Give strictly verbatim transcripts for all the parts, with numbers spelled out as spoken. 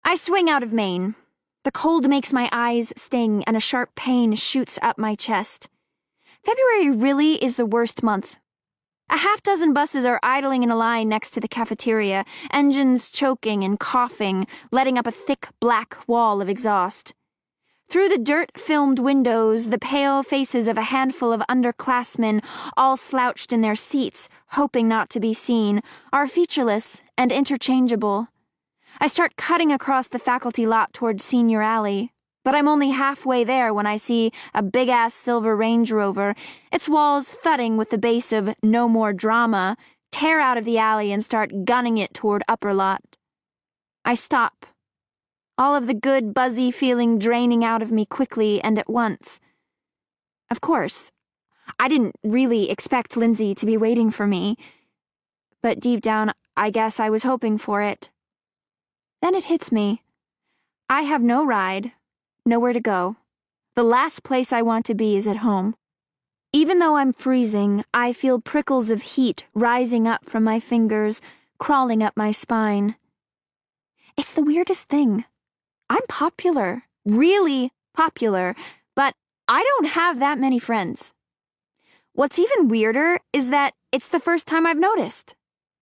I swing out of Maine. The cold makes my eyes sting and a sharp pain shoots up my chest. February really is the worst month. A half dozen buses are idling in a line next to the cafeteria, engines choking and coughing, letting up a thick black wall of exhaust. Through the dirt-filmed windows, the pale faces of a handful of underclassmen, all slouched in their seats, hoping not to be seen, are featureless and interchangeable. I start cutting across the faculty lot toward Senior Alley, but I'm only halfway there when I see a big-ass silver Range Rover, its walls thudding with the bass of "No More Drama," tear out of the alley and start gunning it toward Upper Lot. I stop. All of the good, buzzy feeling draining out of me quickly and at once. Of course, I didn't really expect Lindsay to be waiting for me, but deep down, I guess I was hoping for it. Then it hits me. I have no ride, nowhere to go. The last place I want to be is at home. Even though I'm freezing, I feel prickles of heat rising up from my fingers, crawling up my spine. It's the weirdest thing. I'm popular, really popular, but I don't have that many friends. What's even weirder is that it's the first time I've noticed.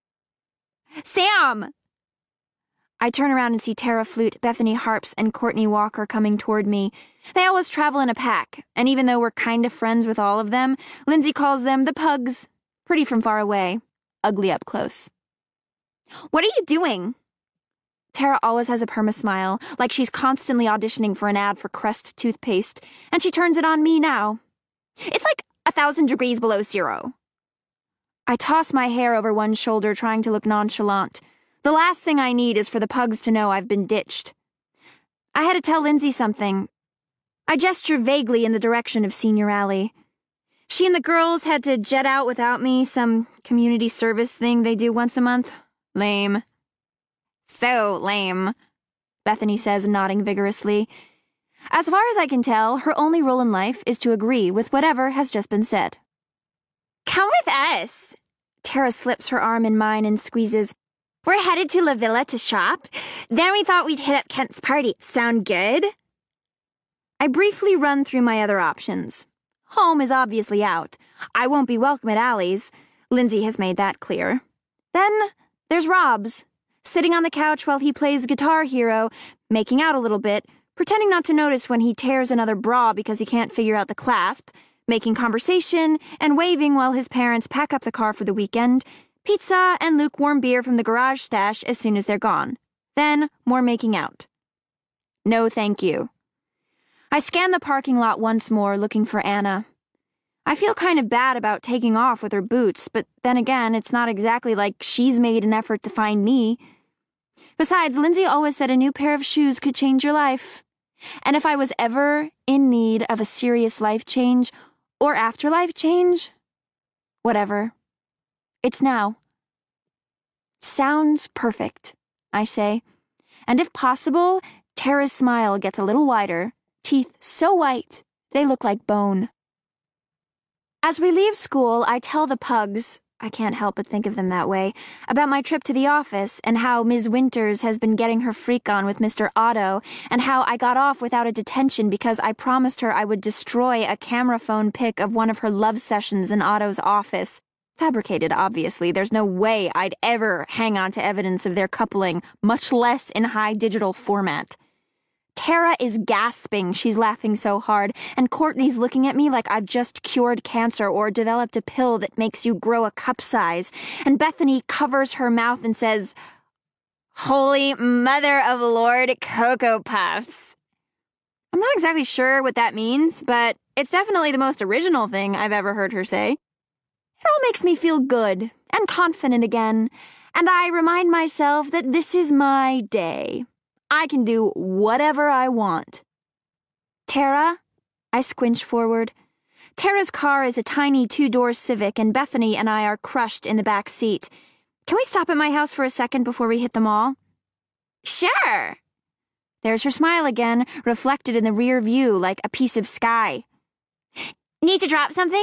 Sam! I turn around and see Tara Flute, Bethany Harps, and Courtney Walker coming toward me. They always travel in a pack, and even though we're kind of friends with all of them, Lindsay calls them the Pugs, pretty from far away, ugly up close. What are you doing? Tara always has a perma-smile, like she's constantly auditioning for an ad for Crest toothpaste, and she turns it on me now. It's like a thousand degrees below zero. I toss my hair over one shoulder, trying to look nonchalant. The last thing I need is for the Pugs to know I've been ditched. I had to tell Lindsay something. I gesture vaguely in the direction of Senior Alley. She and the girls had to jet out without me, some community service thing they do once a month. Lame. So lame, Bethany says, nodding vigorously. As far as I can tell, her only role in life is to agree with whatever has just been said. Come with us. Tara slips her arm in mine and squeezes. We're headed to La Villa to shop. Then we thought we'd hit up Kent's party. Sound good? I briefly run through my other options. Home is obviously out. I won't be welcome at Allie's. Lindsay has made that clear. Then there's Rob's, sitting on the couch while he plays Guitar Hero, making out a little bit, pretending not to notice when he tears another bra because he can't figure out the clasp, making conversation and waving while his parents pack up the car for the weekend, pizza and lukewarm beer from the garage stash as soon as they're gone. Then more making out. No thank you. I scan the parking lot once more, looking for Anna. I feel kind of bad about taking off with her boots, but then again, it's not exactly like she's made an effort to find me. Besides, Lindsay always said a new pair of shoes could change your life. And if I was ever in need of a serious life change, or afterlife change, whatever. It's now. Sounds perfect, I say. And if possible, Tara's smile gets a little wider, teeth so white they look like bone. As we leave school, I tell the Pugs, I can't help but think of them that way, about my trip to the office and how Miz Winters has been getting her freak on with Mister Otto and how I got off without a detention because I promised her I would destroy a camera phone pic of one of her love sessions in Otto's office. Fabricated, obviously. There's no way I'd ever hang on to evidence of their coupling, much less in high digital format. Tara is gasping, she's laughing so hard, and Courtney's looking at me like I've just cured cancer or developed a pill that makes you grow a cup size, and Bethany covers her mouth and says, Holy Mother of Lord Cocoa Puffs. I'm not exactly sure what that means, but it's definitely the most original thing I've ever heard her say. It all makes me feel good and confident again, and I remind myself that this is my day. I can do whatever I want. Tara? I squinch forward. Tara's car is a tiny two-door Civic, and Bethany and I are crushed in the back seat. Can we stop at my house for a second before we hit the mall? Sure. There's her smile again, reflected in the rear view like a piece of sky. Need to drop something?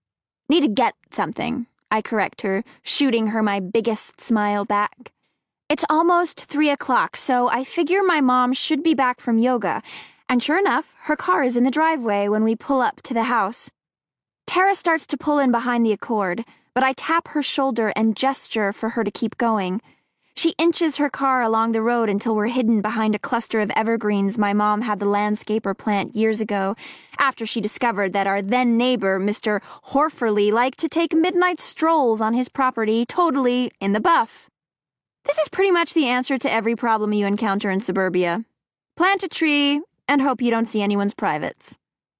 Need to get something, I correct her, shooting her my biggest smile back. It's almost three o'clock, so I figure my mom should be back from yoga, and sure enough, her car is in the driveway when we pull up to the house. Tara starts to pull in behind the Accord, but I tap her shoulder and gesture for her to keep going. She inches her car along the road until we're hidden behind a cluster of evergreens my mom had the landscaper plant years ago, after she discovered that our then-neighbor, Mister Horferly, liked to take midnight strolls on his property totally in the buff. This is pretty much the answer to every problem you encounter in suburbia. Plant a tree and hope you don't see anyone's privates.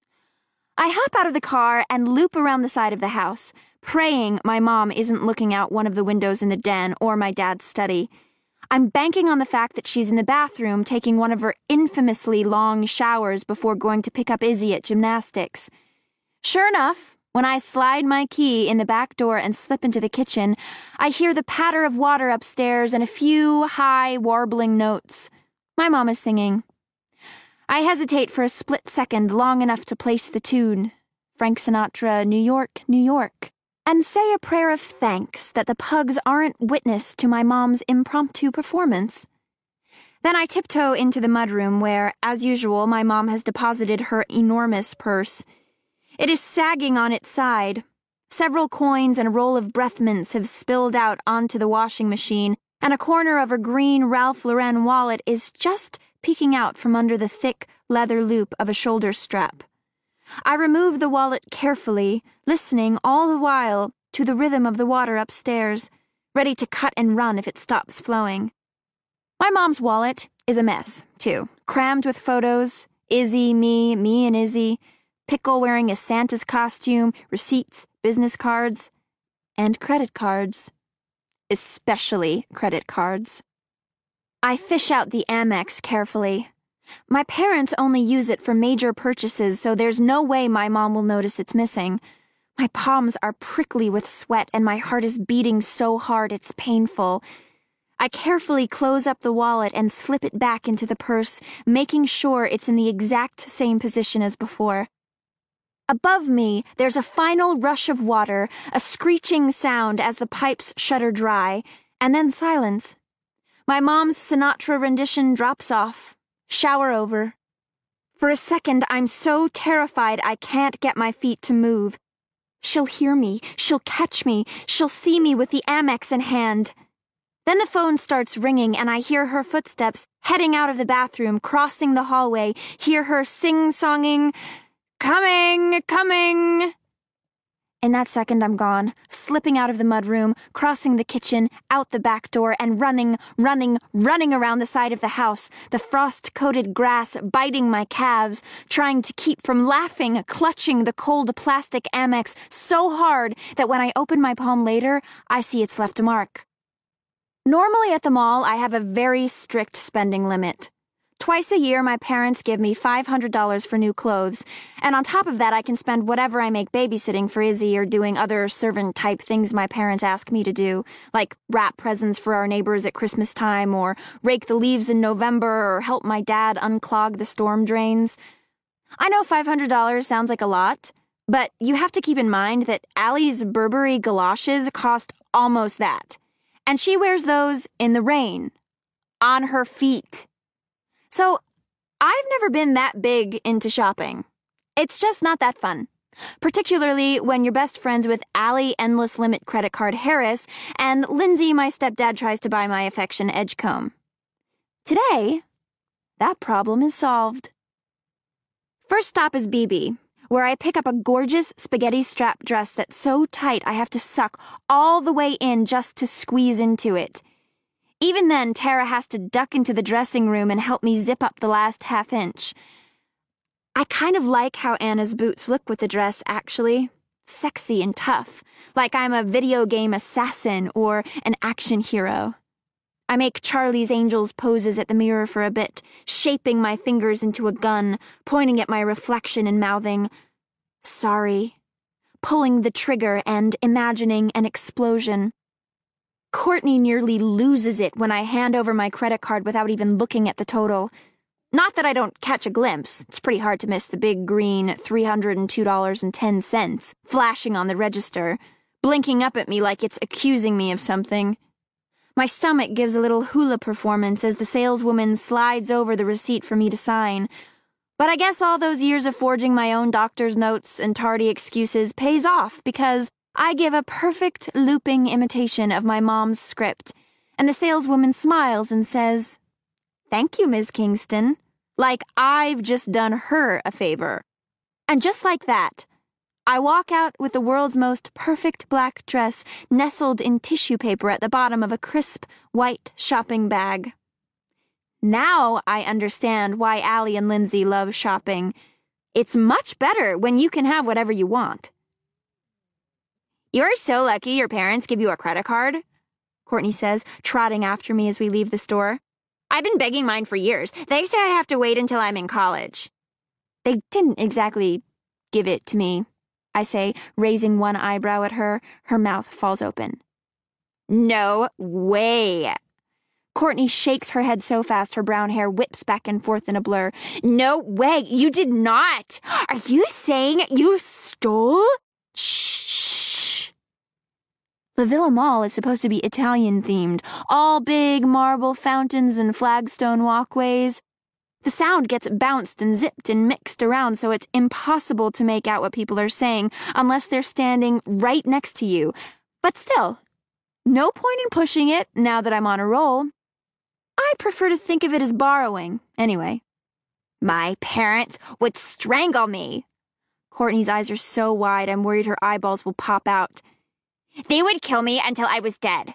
I hop out of the car and loop around the side of the house, praying my mom isn't looking out one of the windows in the den or my dad's study. I'm banking on the fact that she's in the bathroom taking one of her infamously long showers before going to pick up Izzy at gymnastics. Sure enough, when I slide my key in the back door and slip into the kitchen, I hear the patter of water upstairs and a few high, warbling notes. My mom is singing. I hesitate for a split second long enough to place the tune, Frank Sinatra, New York, New York, and say a prayer of thanks that the pugs aren't witness to my mom's impromptu performance. Then I tiptoe into the mudroom where, as usual, my mom has deposited her enormous purse. It is sagging on its side. Several coins and a roll of breath mints have spilled out onto the washing machine, and a corner of her green Ralph Lauren wallet is just peeking out from under the thick leather loop of a shoulder strap. I remove the wallet carefully, listening all the while to the rhythm of the water upstairs, ready to cut and run if it stops flowing. My mom's wallet is a mess, too, crammed with photos, Izzy, me, me and Izzy, Pickle wearing a Santa's costume, receipts, business cards, and credit cards. Especially credit cards. I fish out the Amex carefully. My parents only use it for major purchases, so there's no way my mom will notice it's missing. My palms are prickly with sweat and my heart is beating so hard it's painful. I carefully close up the wallet and slip it back into the purse, making sure it's in the exact same position as before. Above me, there's a final rush of water, a screeching sound as the pipes shudder dry, and then silence. My mom's Sinatra rendition drops off. Shower over. For a second, I'm so terrified I can't get my feet to move. She'll hear me, she'll catch me, she'll see me with the Amex in hand. Then the phone starts ringing and I hear her footsteps heading out of the bathroom, crossing the hallway, hear her sing-songing, "Coming, coming!" In that second, I'm gone, slipping out of the mudroom, crossing the kitchen, out the back door, and running, running, running around the side of the house, the frost-coated grass biting my calves, trying to keep from laughing, clutching the cold plastic Amex so hard that when I open my palm later, I see it's left a mark. Normally at the mall, I have a very strict spending limit. Twice a year, my parents give me five hundred dollars for new clothes, and on top of that, I can spend whatever I make babysitting for Izzy or doing other servant-type things my parents ask me to do, like wrap presents for our neighbors at Christmas time, or rake the leaves in November, or help my dad unclog the storm drains. I know five hundred dollars sounds like a lot, but you have to keep in mind that Allie's Burberry galoshes cost almost that, and she wears those in the rain, on her feet. So, I've never been that big into shopping. It's just not that fun, particularly when you're best friends with Allie Endless Limit Credit Card Harris and Lindsay, my stepdad, tries to buy my affection Edgecombe. Today, that problem is solved. First stop is B B, where I pick up a gorgeous spaghetti strap dress that's so tight I have to suck all the way in just to squeeze into it. Even then, Tara has to duck into the dressing room and help me zip up the last half inch. I kind of like how Anna's boots look with the dress, actually. Sexy and tough, like I'm a video game assassin or an action hero. I make Charlie's Angels poses at the mirror for a bit, shaping my fingers into a gun, pointing at my reflection and mouthing, "Sorry," pulling the trigger and imagining an explosion. Courtney nearly loses it when I hand over my credit card without even looking at the total. Not that I don't catch a glimpse. It's pretty hard to miss the big green three hundred two dollars and ten cents flashing on the register, blinking up at me like it's accusing me of something. My stomach gives a little hula performance as the saleswoman slides over the receipt for me to sign. But I guess all those years of forging my own doctor's notes and tardy excuses pays off because I give a perfect looping imitation of my mom's script, and the saleswoman smiles and says, "Thank you, Miz Kingston," like I've just done her a favor. And just like that, I walk out with the world's most perfect black dress nestled in tissue paper at the bottom of a crisp, white shopping bag. Now I understand why Allie and Lindsay love shopping. It's much better when you can have whatever you want. "You're so lucky your parents give you a credit card," Courtney says, trotting after me as we leave the store. "I've been begging mine for years. They say I have to wait until I'm in college." "They didn't exactly give it to me," I say, raising one eyebrow at her. Her mouth falls open. "No way." Courtney shakes her head so fast her brown hair whips back and forth in a blur. "No way, you did not. Are you saying you stole?" Shh. The Villa Mall is supposed to be Italian-themed, all big marble fountains and flagstone walkways. The sound gets bounced and zipped and mixed around so it's impossible to make out what people are saying unless they're standing right next to you. But still, no point in pushing it now that I'm on a roll. I prefer to think of it as borrowing, anyway. "My parents would strangle me." Courtney's eyes are so wide I'm worried her eyeballs will pop out. "They would kill me until I was dead."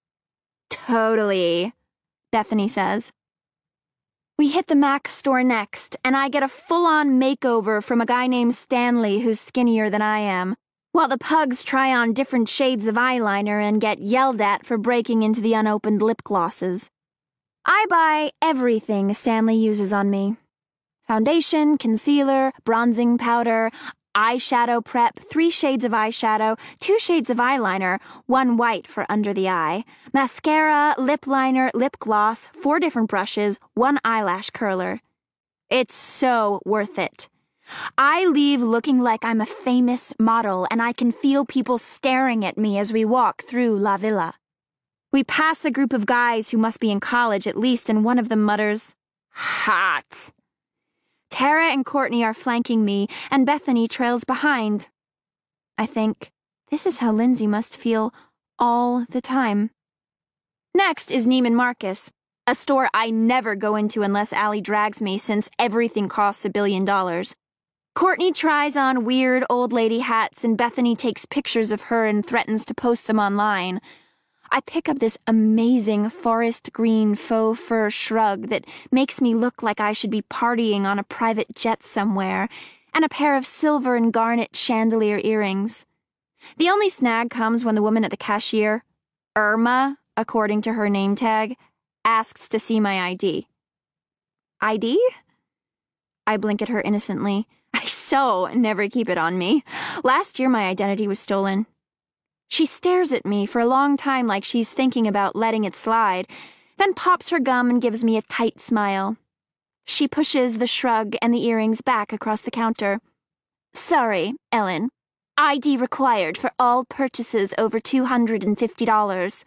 "Totally," Bethany says. We hit the Mac store next, and I get a full-on makeover from a guy named Stanley who's skinnier than I am, while the pugs try on different shades of eyeliner and get yelled at for breaking into the unopened lip glosses. I buy everything Stanley uses on me. Foundation, concealer, bronzing powder, eyeshadow prep, three shades of eyeshadow, two shades of eyeliner, one white for under the eye, mascara, lip liner, lip gloss, four different brushes, one eyelash curler. It's so worth it. I leave looking like I'm a famous model, and I can feel people staring at me as we walk through La Villa. We pass a group of guys who must be in college at least, and one of them mutters, "Hot." Tara and Courtney are flanking me, and Bethany trails behind. I think, this is how Lindsay must feel all the time. Next is Neiman Marcus, a store I never go into unless Allie drags me since everything costs a billion dollars. Courtney tries on weird old lady hats, and Bethany takes pictures of her and threatens to post them online. I pick up this amazing forest green faux fur shrug that makes me look like I should be partying on a private jet somewhere, and a pair of silver and garnet chandelier earrings. The only snag comes when the woman at the cashier, Irma, according to her name tag, asks to see my I D. I D? I blink at her innocently. I so never keep it on me. Last year my identity was stolen. She stares at me for a long time like she's thinking about letting it slide, then pops her gum and gives me a tight smile. She pushes the shrug and the earrings back across the counter. "Sorry, Ellen. I D required for all purchases over two hundred fifty dollars.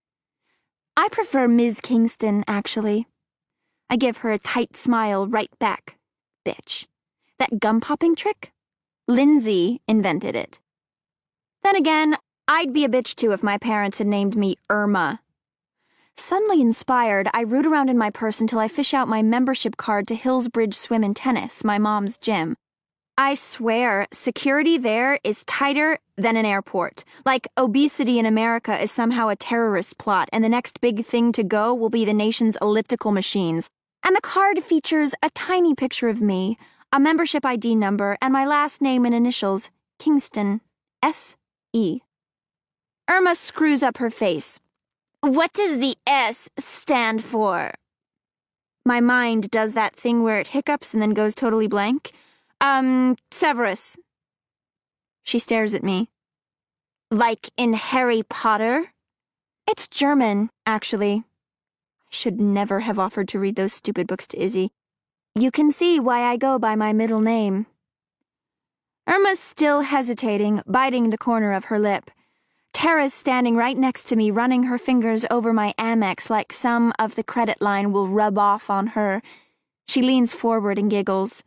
I prefer Miz Kingston, actually. I give her a tight smile right back. Bitch. That gum-popping trick? Lindsay invented it. Then again, I'd be a bitch too if my parents had named me Irma. Suddenly inspired, I root around in my purse until I fish out my membership card to Hillsbridge Swim and Tennis, my mom's gym. I swear, security there is tighter than an airport. Like obesity in America is somehow a terrorist plot, and the next big thing to go will be the nation's elliptical machines. And the card features a tiny picture of me, a membership I D number, and my last name and initials, Kingston, S E Irma screws up her face. "What does the S stand for?" My mind does that thing where it hiccups and then goes totally blank. Um, Severus. She stares at me. "Like in Harry Potter?" It's German, actually. I should never have offered to read those stupid books to Izzy. You can see why I go by my middle name. Irma's still hesitating, biting the corner of her lip. Tara's standing right next to me, running her fingers over my Amex like some of the credit line will rub off on her. She leans forward and giggles.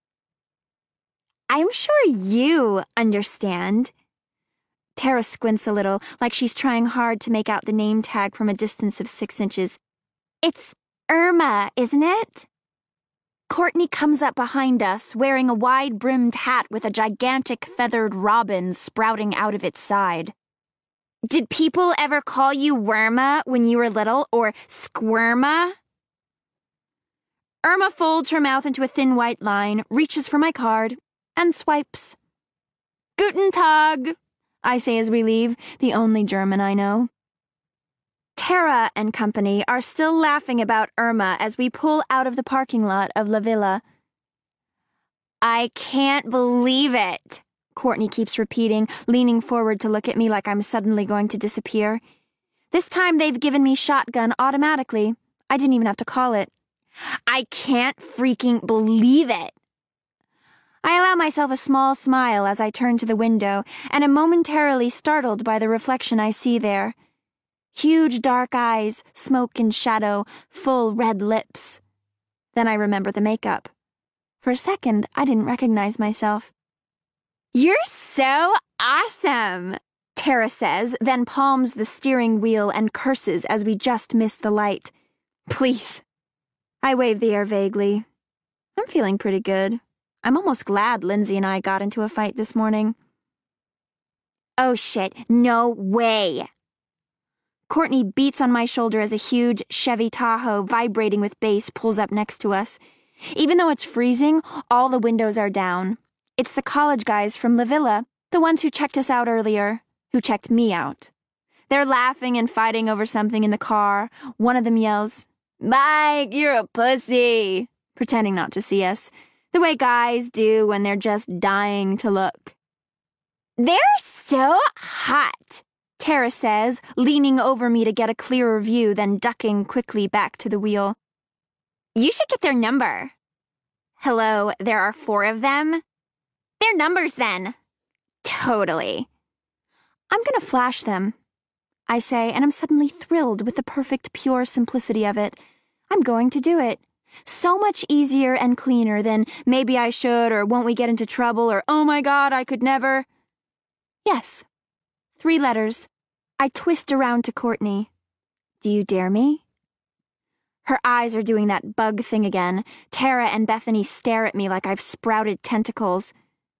I'm sure you understand. Tara squints a little, like she's trying hard to make out the name tag from a distance of six inches. It's Irma, isn't it? Courtney comes up behind us, wearing a wide-brimmed hat with a gigantic feathered robin sprouting out of its side. Did people ever call you Worma when you were little, or Squirma? Irma folds her mouth into a thin white line, reaches for my card, and swipes. Guten Tag, I say as we leave, the only German I know. Tara and company are still laughing about Irma as we pull out of the parking lot of La Villa. I can't believe it, Courtney keeps repeating, leaning forward to look at me like I'm suddenly going to disappear. This time they've given me shotgun automatically. I didn't even have to call it. I can't freaking believe it. I allow myself a small smile as I turn to the window and am momentarily startled by the reflection I see there. Huge dark eyes, smoke and shadow, full red lips. Then I remember the makeup. For a second, I didn't recognize myself. You're so awesome, Tara says, then palms the steering wheel and curses as we just miss the light. Please. I wave the air vaguely. I'm feeling pretty good. I'm almost glad Lindsay and I got into a fight this morning. Oh shit, no way. Courtney beats on my shoulder as a huge Chevy Tahoe vibrating with bass pulls up next to us. Even though it's freezing, all the windows are down. It's the college guys from La Villa, the ones who checked us out earlier, who checked me out. They're laughing and fighting over something in the car. One of them yells, "Mike, you're a pussy," pretending not to see us, the way guys do when they're just dying to look. They're so hot, Tara says, leaning over me to get a clearer view, then ducking quickly back to the wheel. You should get their number. Hello, there are four of them? Their numbers, then. Totally. I'm gonna flash them, I say, and I'm suddenly thrilled with the perfect, pure simplicity of it. I'm going to do it. So much easier and cleaner than maybe I should, or won't we get into trouble, or oh my god, I could never. Yes. Three letters. I twist around to Courtney. Do you dare me? Her eyes are doing that bug thing again. Tara and Bethany stare at me like I've sprouted tentacles.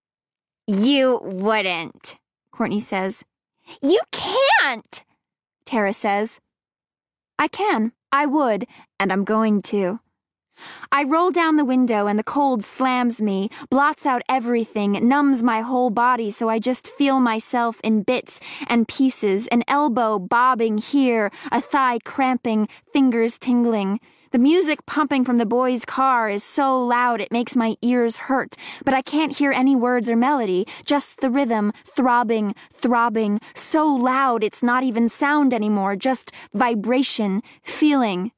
You wouldn't, Courtney says. You can't, Tara says. I can. I would, and I'm going to. I roll down the window and the cold slams me, blots out everything, numbs my whole body so I just feel myself in bits and pieces, an elbow bobbing here, a thigh cramping, fingers tingling. The music pumping from the boys' car is so loud it makes my ears hurt, but I can't hear any words or melody, just the rhythm, throbbing, throbbing, so loud it's not even sound anymore, just vibration, feeling.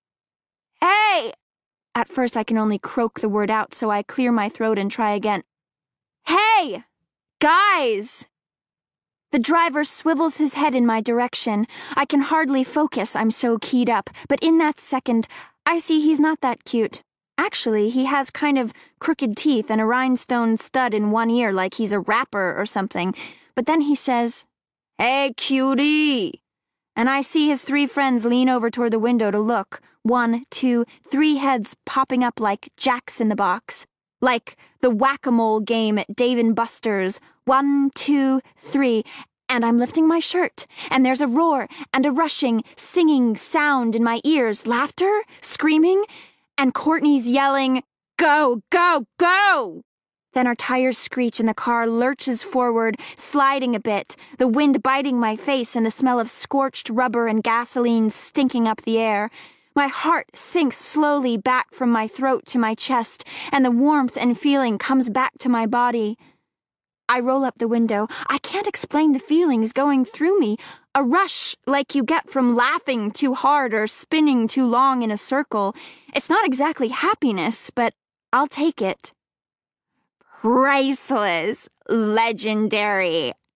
Hey! At first I can only croak the word out, so I clear my throat and try again. Hey! Guys! The driver swivels his head in my direction. I can hardly focus, I'm so keyed up, but in that second, I see he's not that cute. Actually, he has kind of crooked teeth and a rhinestone stud in one ear like he's a rapper or something. But then he says, Hey, cutie! And I see his three friends lean over toward the window to look. One, two, three heads popping up like jacks in the box. Like the whack-a-mole game at Dave and Buster's. One, two, three, and I'm lifting my shirt, and there's a roar and a rushing, singing sound in my ears, laughter, screaming, and Courtney's yelling, Go, go, go! Then our tires screech and the car lurches forward, sliding a bit, the wind biting my face and the smell of scorched rubber and gasoline stinking up the air. My heart sinks slowly back from my throat to my chest, and the warmth and feeling comes back to my body. I roll up the window. I can't explain the feelings going through me. A rush like you get from laughing too hard or spinning too long in a circle. It's not exactly happiness, but I'll take it. Priceless, legendary,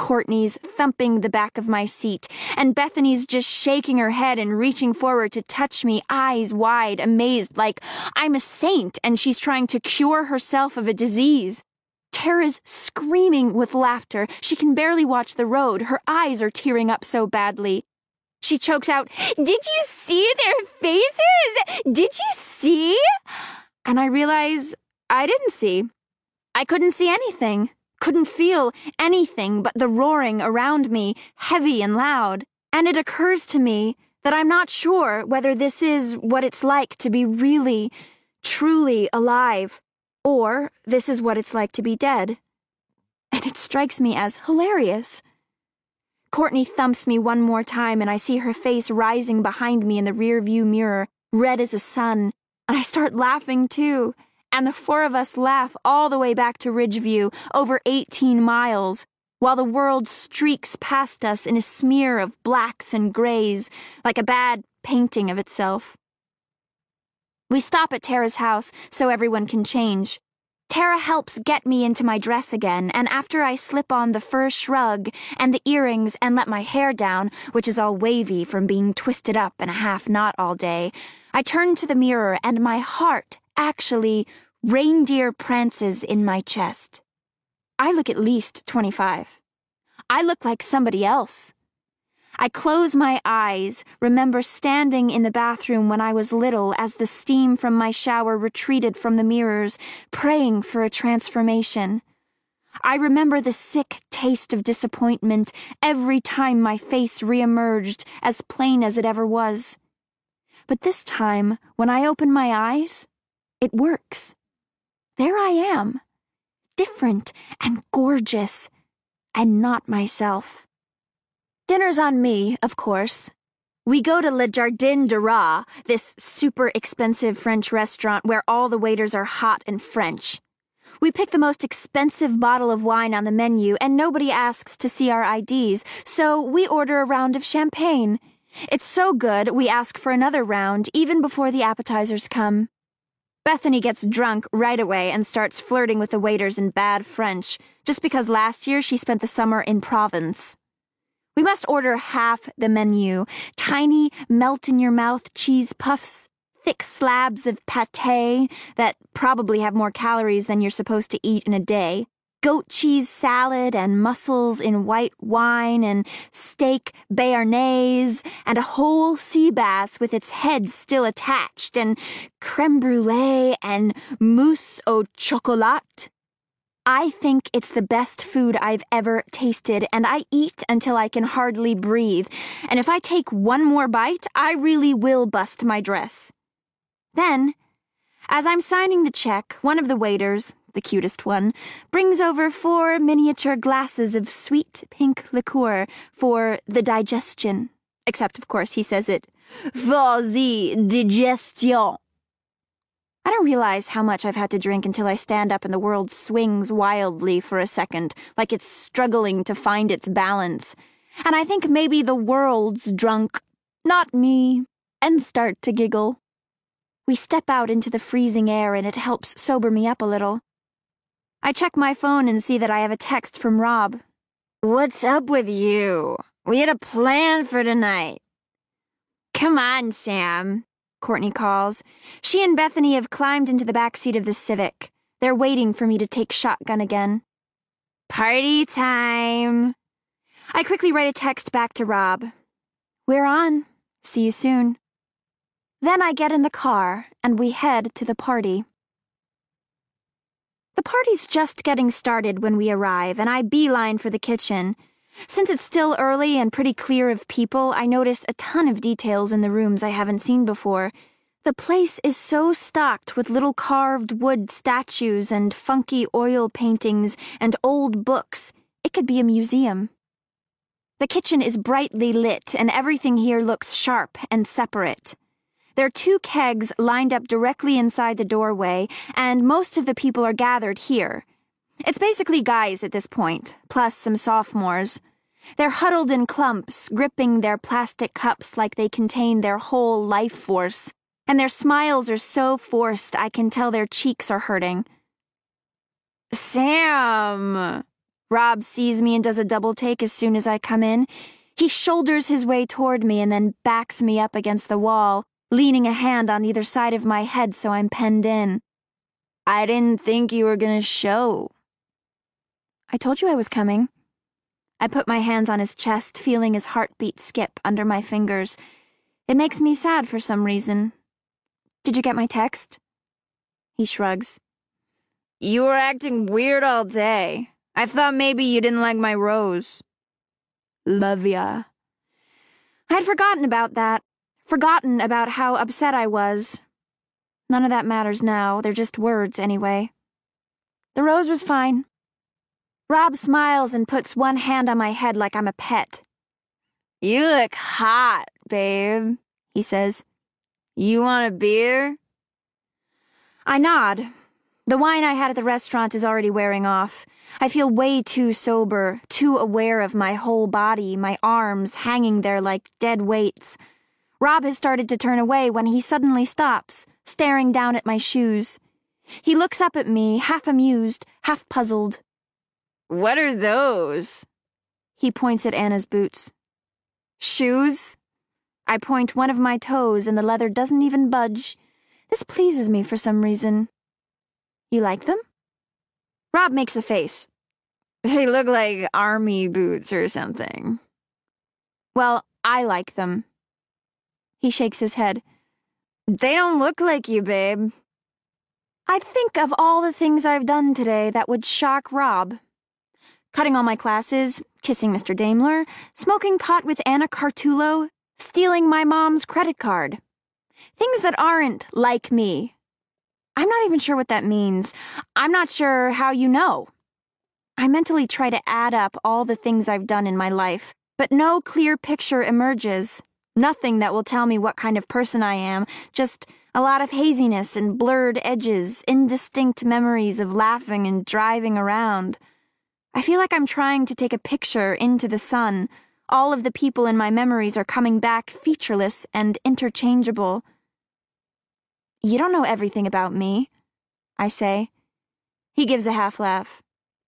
Courtney's thumping the back of my seat, and Bethany's just shaking her head and reaching forward to touch me, eyes wide, amazed, like I'm a saint and she's trying to cure herself of a disease. Tara's screaming with laughter. She can barely watch the road. Her eyes are tearing up so badly. She chokes out, "Did you see their faces? Did you see?" And I realize I didn't see. I couldn't see anything, couldn't feel anything but the roaring around me, heavy and loud. And it occurs to me that I'm not sure whether this is what it's like to be really, truly alive, or this is what it's like to be dead. And it strikes me as hilarious. Courtney thumps me one more time, and I see her face rising behind me in the rear-view mirror, red as a sun, and I start laughing too. And the four of us laugh all the way back to Ridgeview, over eighteen miles, while the world streaks past us in a smear of blacks and grays, like a bad painting of itself. We stop at Tara's house so everyone can change. Tara helps get me into my dress again, and after I slip on the fur shrug and the earrings and let my hair down, which is all wavy from being twisted up in a half knot all day, I turn to the mirror and my heart actually reindeer prances in my chest. I look at least twenty-five. I look like somebody else. I close my eyes, remember standing in the bathroom when I was little as the steam from my shower retreated from the mirrors, praying for a transformation. I remember the sick taste of disappointment every time my face reemerged, as plain as it ever was. But this time, when I open my eyes, it works. There I am, different and gorgeous, and not myself. Dinner's on me, of course. We go to Le Jardin de Rat, this super expensive French restaurant where all the waiters are hot and French. We pick the most expensive bottle of wine on the menu, and nobody asks to see our I Ds, so we order a round of champagne. It's so good, we ask for another round, even before the appetizers come. Bethany gets drunk right away and starts flirting with the waiters in bad French, just because last year she spent the summer in Provence. We must order half the menu, tiny, melt-in-your-mouth cheese puffs, thick slabs of pâté that probably have more calories than you're supposed to eat in a day, goat cheese salad and mussels in white wine and steak béarnaise and a whole sea bass with its head still attached and crème brûlée and mousse au chocolat. I think it's the best food I've ever tasted, and I eat until I can hardly breathe, and if I take one more bite, I really will bust my dress. Then, as I'm signing the check, one of the waiters, the cutest one, brings over four miniature glasses of sweet pink liqueur for the digestion. Except, of course, he says it, for the digestion. I don't realize how much I've had to drink until I stand up and the world swings wildly for a second, like it's struggling to find its balance. And I think maybe the world's drunk, not me, and start to giggle. We step out into the freezing air and it helps sober me up a little. I check my phone and see that I have a text from Rob. "What's up with you? We had a plan for tonight." "Come on, Sam," Courtney calls. She and Bethany have climbed into the back seat of the Civic. They're waiting for me to take shotgun again. "Party time." I quickly write a text back to Rob. "We're on. See you soon." Then I get in the car, and we head to the party. The party's just getting started when we arrive, and I beeline for the kitchen. Since it's still early and pretty clear of people, I notice a ton of details in the rooms I haven't seen before. The place is so stocked with little carved wood statues and funky oil paintings and old books, it could be a museum. The kitchen is brightly lit, and everything here looks sharp and separate. There are two kegs lined up directly inside the doorway, and most of the people are gathered here. It's basically guys at this point, plus some sophomores. They're huddled in clumps, gripping their plastic cups like they contain their whole life force, and their smiles are so forced I can tell their cheeks are hurting. "Sam, Rob sees me and does a double take as soon as I come in. He shoulders his way toward me and then backs me up against the wall, leaning a hand on either side of my head so I'm penned in. I didn't think you were gonna show. I told you I was coming. I put my hands on his chest, feeling his heartbeat skip under my fingers. It makes me sad for some reason. Did you get my text? He shrugs. You were acting weird all day. I thought maybe you didn't like my rose. Love ya. I'd forgotten about that. Forgotten about how upset I was. None of that matters now. They're just words anyway. The rose was fine. Rob smiles and puts one hand on my head like I'm a pet. You look hot, babe, he says. You want a beer? I nod. The wine I had at the restaurant is already wearing off. I feel way too sober, too aware of my whole body, my arms hanging there like dead weights. Rob has started to turn away when he suddenly stops, staring down at my shoes. He looks up at me, half amused, half puzzled. What are those? He points at Anna's boots. Shoes? I point one of my toes and the leather doesn't even budge. This pleases me for some reason. You like them? Rob makes a face. They look like army boots or something. Well, I like them. He shakes his head. They don't look like you, babe. I think of all the things I've done today that would shock Rob. Cutting all my classes, kissing Mister Daimler, smoking pot with Anna Cartullo, stealing my mom's credit card. Things that aren't like me. I'm not even sure what that means. I'm not sure how you know. I mentally try to add up all the things I've done in my life, but no clear picture emerges. Nothing that will tell me what kind of person I am, just a lot of haziness and blurred edges, indistinct memories of laughing and driving around. I feel like I'm trying to take a picture into the sun. All of the people in my memories are coming back featureless and interchangeable. You don't know everything about me, I say. He gives a half laugh.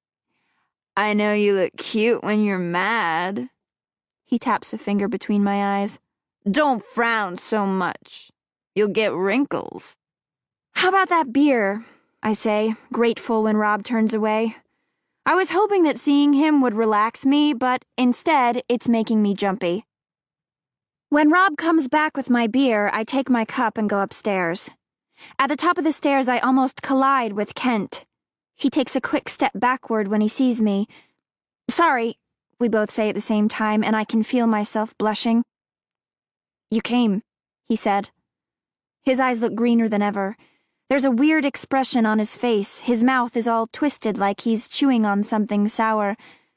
I know you look cute when you're mad. He taps a finger between my eyes. Don't frown so much. You'll get wrinkles. How about that beer? I say, grateful when Rob turns away. I was hoping that seeing him would relax me, but instead it's making me jumpy. When Rob comes back with my beer, I take my cup and go upstairs. At the top of the stairs, I almost collide with Kent. He takes a quick step backward when he sees me. Sorry, we both say at the same time, and I can feel myself blushing. You came, he said. His eyes look greener than ever. There's a weird expression on his face. His mouth is all twisted like he's chewing on something sour.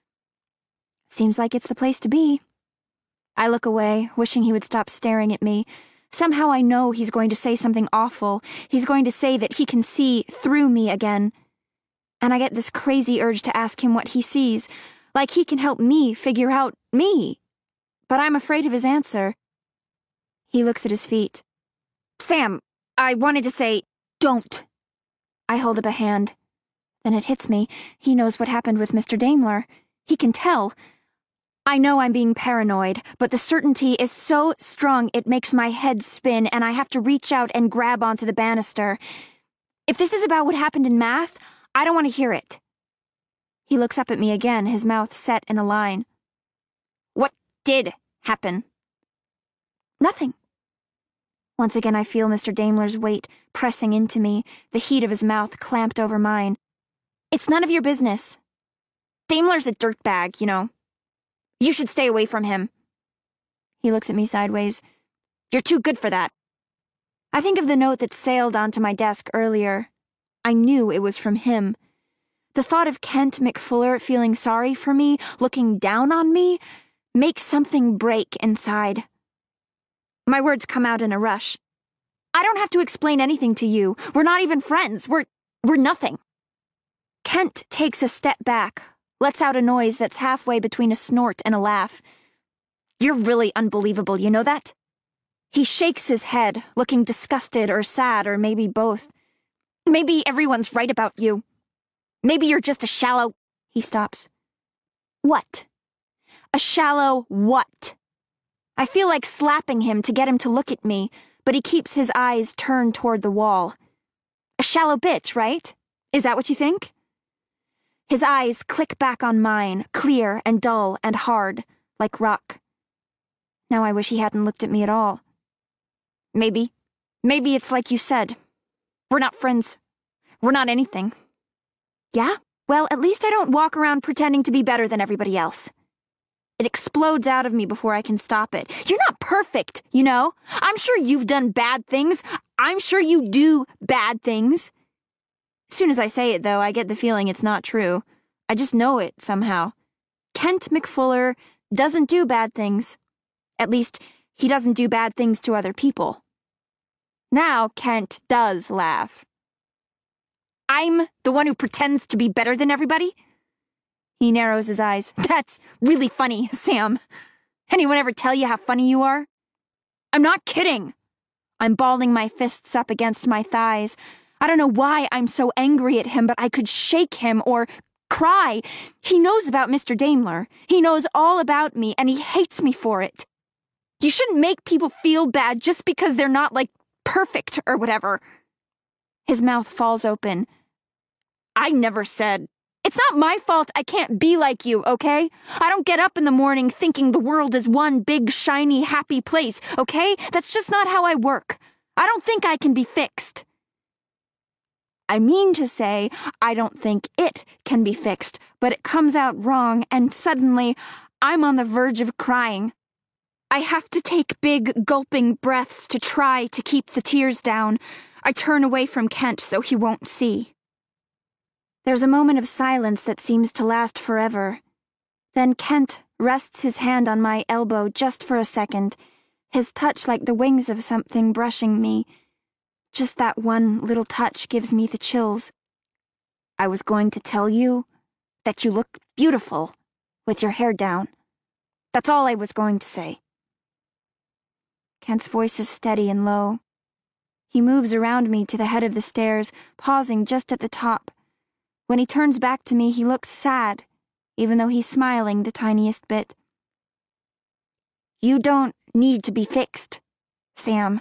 Seems like it's the place to be. I look away, wishing he would stop staring at me. Somehow I know he's going to say something awful. He's going to say that he can see through me again. And I get this crazy urge to ask him what he sees, like he can help me figure out me. But I'm afraid of his answer. He looks at his feet. Sam, I wanted to say, don't. I hold up a hand. Then it hits me. He knows what happened with Mister Daimler. He can tell. I know I'm being paranoid, but the certainty is so strong it makes my head spin and I have to reach out and grab onto the banister. If this is about what happened in math, I don't want to hear it. He looks up at me again, his mouth set in a line. What did happen? Nothing. Once again I feel Mister Daimler's weight pressing into me, the heat of his mouth clamped over mine. It's none of your business. Daimler's a dirtbag, you know. You should stay away from him. He looks at me sideways. You're too good for that. I think of the note that sailed onto my desk earlier. I knew it was from him. The thought of Kent McFuller feeling sorry for me, looking down on me, makes something break inside. My words come out in a rush. I don't have to explain anything to you. We're not even friends. We're, we're nothing. Kent takes a step back, lets out a noise that's halfway between a snort and a laugh. You're really unbelievable, you know that? He shakes his head, looking disgusted or sad or maybe both. Maybe everyone's right about you. Maybe you're just a shallow... He stops. What? A shallow what? I feel like slapping him to get him to look at me, but he keeps his eyes turned toward the wall. A shallow bitch, right? Is that what you think? His eyes click back on mine, clear and dull and hard, like rock. Now I wish he hadn't looked at me at all. Maybe. Maybe it's like you said. We're not friends. We're not anything. Yeah? Well, at least I don't walk around pretending to be better than everybody else. It explodes out of me before I can stop it. You're not perfect, you know? I'm sure you've done bad things. I'm sure you do bad things. As soon as I say it, though, I get the feeling it's not true. I just know it, somehow. Kent McFuller doesn't do bad things. At least, he doesn't do bad things to other people. Now, Kent does laugh. I'm the one who pretends to be better than everybody? He narrows his eyes. That's really funny, Sam. Anyone ever tell you how funny you are? I'm not kidding. I'm balling my fists up against my thighs. I don't know why I'm so angry at him, but I could shake him or cry. He knows about Mister Daimler. He knows all about me, and he hates me for it. You shouldn't make people feel bad just because they're not, like, perfect or whatever. His mouth falls open. I never said... It's not my fault I can't be like you, okay? I don't get up in the morning thinking the world is one big, shiny, happy place, okay? That's just not how I work. I don't think I can be fixed. I mean to say, I don't think it can be fixed, but it comes out wrong, and suddenly, I'm on the verge of crying. I have to take big, gulping breaths to try to keep the tears down. I turn away from Kent so he won't see. There's a moment of silence that seems to last forever. Then Kent rests his hand on my elbow just for a second, his touch like the wings of something brushing me. Just that one little touch gives me the chills. I was going to tell you that you look beautiful with your hair down. That's all I was going to say. Kent's voice is steady and low. He moves around me to the head of the stairs, pausing just at the top. When he turns back to me, he looks sad, even though he's smiling the tiniest bit. You don't need to be fixed, Sam.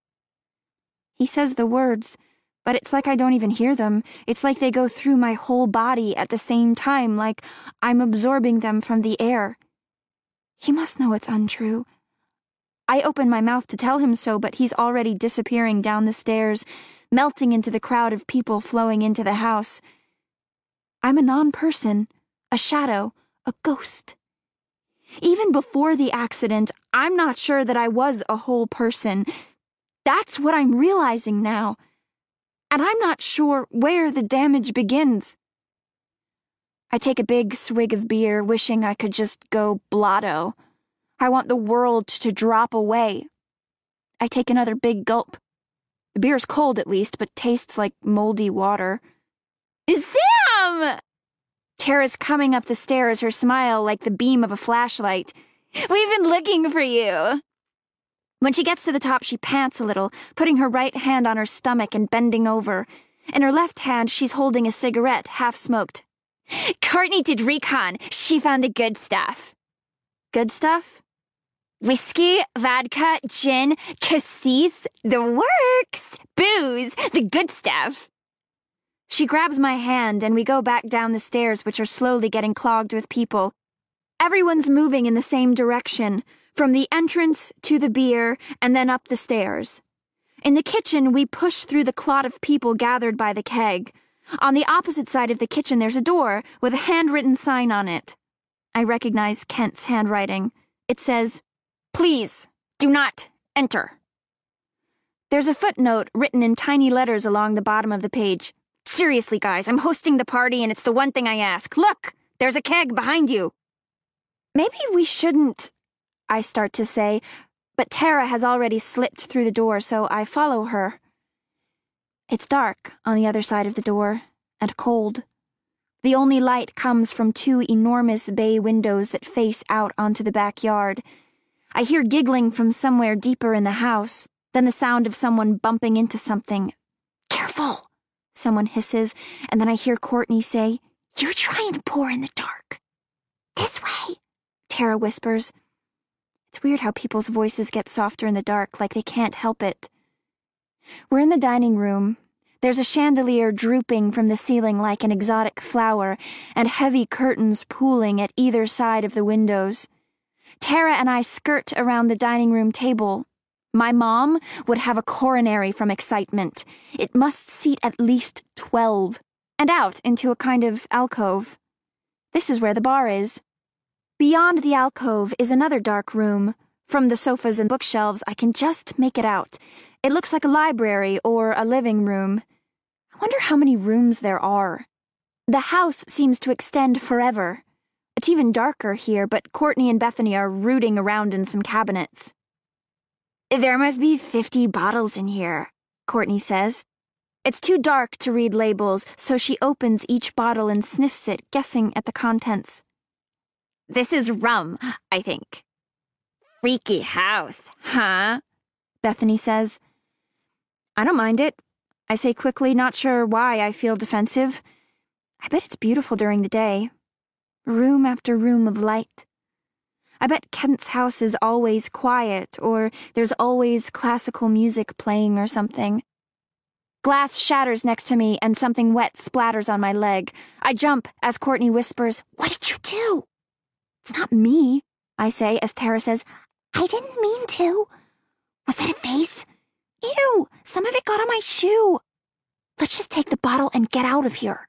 He says the words, but it's like I don't even hear them. It's like they go through my whole body at the same time, like I'm absorbing them from the air. He must know it's untrue. I open my mouth to tell him so, but he's already disappearing down the stairs, melting into the crowd of people flowing into the house. I'm a non-person, a shadow, a ghost. Even before the accident, I'm not sure that I was a whole person. That's what I'm realizing now. And I'm not sure where the damage begins. I take a big swig of beer, wishing I could just go blotto. I want the world to drop away. I take another big gulp. The beer's cold at least, but tastes like moldy water. Sam! Tara's coming up the stairs, her smile like the beam of a flashlight. We've been looking for you. When she gets to the top, she pants a little, putting her right hand on her stomach and bending over. In her left hand, she's holding a cigarette, half-smoked. Courtney did recon. She found the good stuff. Good stuff? Whiskey, vodka, gin, cassis, the works. Booze, the good stuff. She grabs my hand, and we go back down the stairs, which are slowly getting clogged with people. Everyone's moving in the same direction, from the entrance to the beer, and then up the stairs. In the kitchen, we push through the clot of people gathered by the keg. On the opposite side of the kitchen, there's a door with a handwritten sign on it. I recognize Kent's handwriting. It says, "Please, do not enter." There's a footnote written in tiny letters along the bottom of the page. Seriously, guys, I'm hosting the party and it's the one thing I ask. Look, there's a keg behind you. Maybe we shouldn't, I start to say, but Tara has already slipped through the door, so I follow her. It's dark on the other side of the door, and cold. The only light comes from two enormous bay windows that face out onto the backyard. I hear giggling from somewhere deeper in the house, then the sound of someone bumping into something. Careful! Someone hisses, and then I hear Courtney say, "You try and pour in the dark." This way, Tara whispers. It's weird how people's voices get softer in the dark, like they can't help it. We're in the dining room. There's a chandelier drooping from the ceiling like an exotic flower, and heavy curtains pooling at either side of the windows. Tara and I skirt around the dining room table. My mom would have a coronary from excitement. It must seat at least twelve, and out into a kind of alcove. This is where the bar is. Beyond the alcove is another dark room. From the sofas and bookshelves, I can just make it out. It looks like a library or a living room. I wonder how many rooms there are. The house seems to extend forever. It's even darker here, but Courtney and Bethany are rooting around in some cabinets. There must be fifty bottles in here, Courtney says. It's too dark to read labels, so she opens each bottle and sniffs it, guessing at the contents. This is rum, I think. Freaky house, huh? Bethany says. I don't mind it, I say quickly, not sure why I feel defensive. I bet it's beautiful during the day. Room after room of light. I bet Kent's house is always quiet, or there's always classical music playing or something. Glass shatters next to me and something wet splatters on my leg. I jump as Courtney whispers, "What did you do?" "It's not me," I say as Tara says, "I didn't mean to." "Was that a vase?" "Ew, some of it got on my shoe." "Let's just take the bottle and get out of here."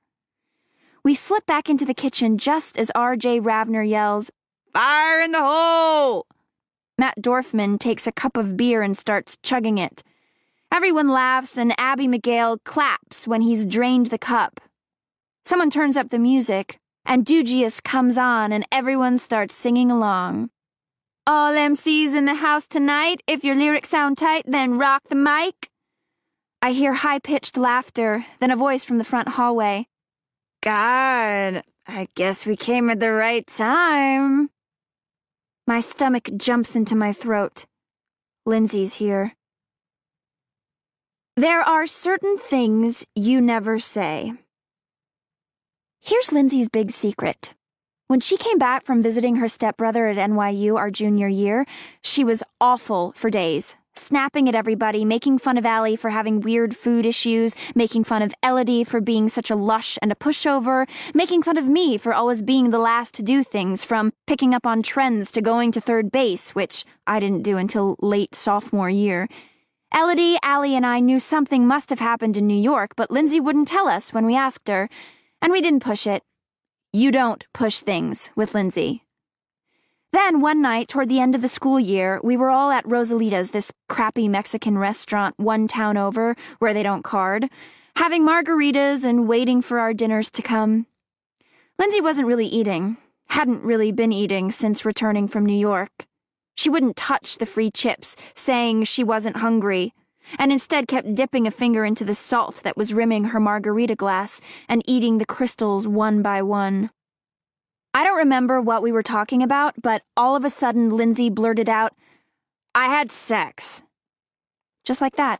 We slip back into the kitchen just as R J Ravner yells, "Fire in the hole!" Matt Dorfman takes a cup of beer and starts chugging it. Everyone laughs and Abby McGale claps when he's drained the cup. Someone turns up the music, and Dugius comes on and everyone starts singing along. "All M Cs in the house tonight. If your lyrics sound tight, then rock the mic." I hear high-pitched laughter, then a voice from the front hallway. "God, I guess we came at the right time." My stomach jumps into my throat. Lindsay's here. There are certain things you never say. Here's Lindsay's big secret. When she came back from visiting her stepbrother at N Y U our junior year, she was awful for days, snapping at everybody, making fun of Allie for having weird food issues, making fun of Elodie for being such a lush and a pushover, making fun of me for always being the last to do things, from picking up on trends to going to third base, which I didn't do until late sophomore year. Elodie, Allie, and I knew something must have happened in New York, but Lindsay wouldn't tell us when we asked her, and we didn't push it. You don't push things with Lindsay. Then one night, toward the end of the school year, we were all at Rosalita's, this crappy Mexican restaurant one town over where they don't card, having margaritas and waiting for our dinners to come. Lindsay wasn't really eating, hadn't really been eating since returning from New York. She wouldn't touch the free chips, saying she wasn't hungry, and instead kept dipping a finger into the salt that was rimming her margarita glass and eating the crystals one by one. I don't remember what we were talking about, but all of a sudden Lindsay blurted out, "I had sex." Just like that.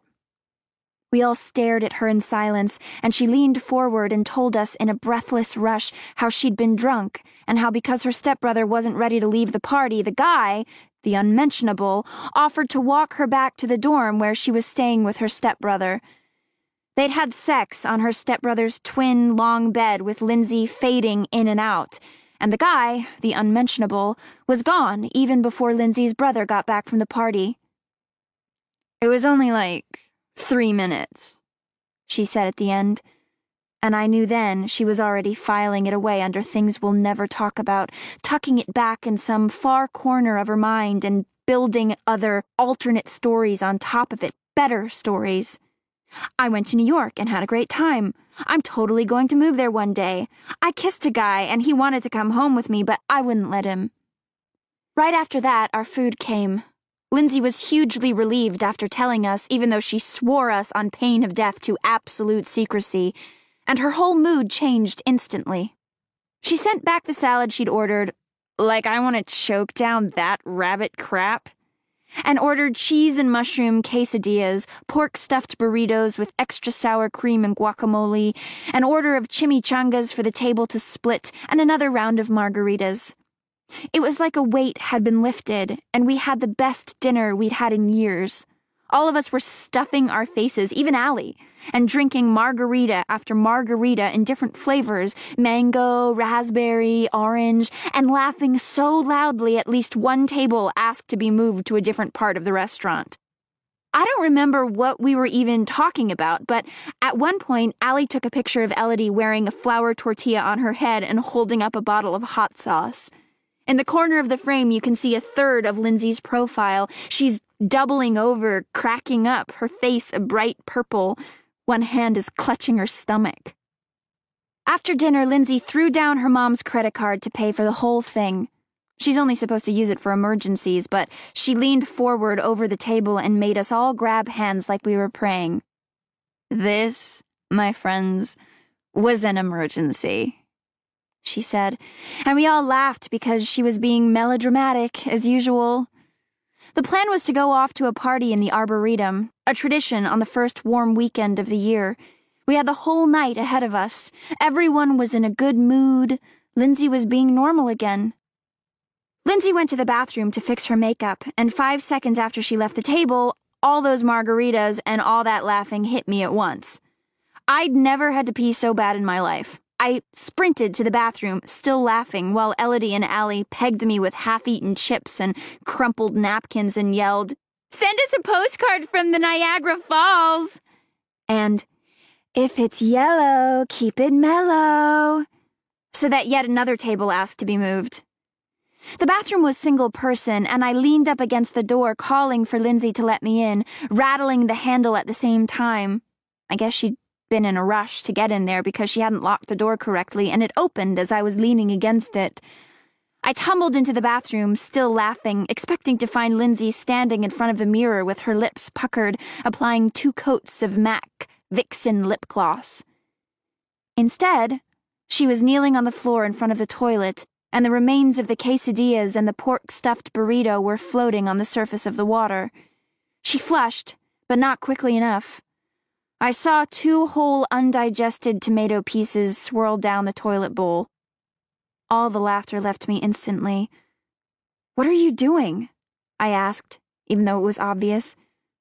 We all stared at her in silence, and she leaned forward and told us in a breathless rush how she'd been drunk, and how because her stepbrother wasn't ready to leave the party, the guy, the unmentionable, offered to walk her back to the dorm where she was staying with her stepbrother. They'd had sex on her stepbrother's twin long bed with Lindsay fading in and out, and the guy, the unmentionable, was gone even before Lindsay's brother got back from the party. "It was only like three minutes, she said at the end, and I knew then she was already filing it away under things we'll never talk about, tucking it back in some far corner of her mind and building other alternate stories on top of it, better stories. I went to New York and had a great time. I'm totally going to move there one day. I kissed a guy and he wanted to come home with me, but I wouldn't let him. Right after that, our food came. Lindsay was hugely relieved after telling us, even though she swore us on pain of death to absolute secrecy, and her whole mood changed instantly. She sent back the salad she'd ordered, like I want to choke down that rabbit crap, and ordered cheese and mushroom quesadillas, pork-stuffed burritos with extra sour cream and guacamole, an order of chimichangas for the table to split, and another round of margaritas. It was like a weight had been lifted, and we had the best dinner we'd had in years. All of us were stuffing our faces, even Allie, and drinking margarita after margarita in different flavors, mango, raspberry, orange, and laughing so loudly at least one table asked to be moved to a different part of the restaurant. I don't remember what we were even talking about, but at one point, Allie took a picture of Elodie wearing a flour tortilla on her head and holding up a bottle of hot sauce. In the corner of the frame, you can see a third of Lindsay's profile. She's doubling over, cracking up, her face a bright purple. One hand is clutching her stomach. After dinner, Lindsay threw down her mom's credit card to pay for the whole thing. She's only supposed to use it for emergencies, but she leaned forward over the table and made us all grab hands like we were praying. This, my friends, was an emergency, she said, and we all laughed because she was being melodramatic, as usual. The plan was to go off to a party in the Arboretum, a tradition on the first warm weekend of the year. We had the whole night ahead of us. Everyone was in a good mood. Lindsay was being normal again. Lindsay went to the bathroom to fix her makeup, and five seconds after she left the table, all those margaritas and all that laughing hit me at once. I'd never had to pee so bad in my life. I sprinted to the bathroom, still laughing, while Elodie and Allie pegged me with half-eaten chips and crumpled napkins and yelled, "Send us a postcard from the Niagara Falls!" And, "If it's yellow, keep it mellow," so that yet another table asked to be moved. The bathroom was single-person, and I leaned up against the door calling for Lindsay to let me in, rattling the handle at the same time. I guess she'd been in a rush to get in there because she hadn't locked the door correctly, and it opened as I was leaning against it. I tumbled into the bathroom, still laughing, expecting to find Lindsay standing in front of the mirror with her lips puckered, applying two coats of MAC Vixen lip gloss. Instead, she was kneeling on the floor in front of the toilet, and the remains of the quesadillas and the pork-stuffed burrito were floating on the surface of the water. She flushed, but not quickly enough. I saw two whole undigested tomato pieces swirl down the toilet bowl. All the laughter left me instantly. "What are you doing?" I asked, even though it was obvious.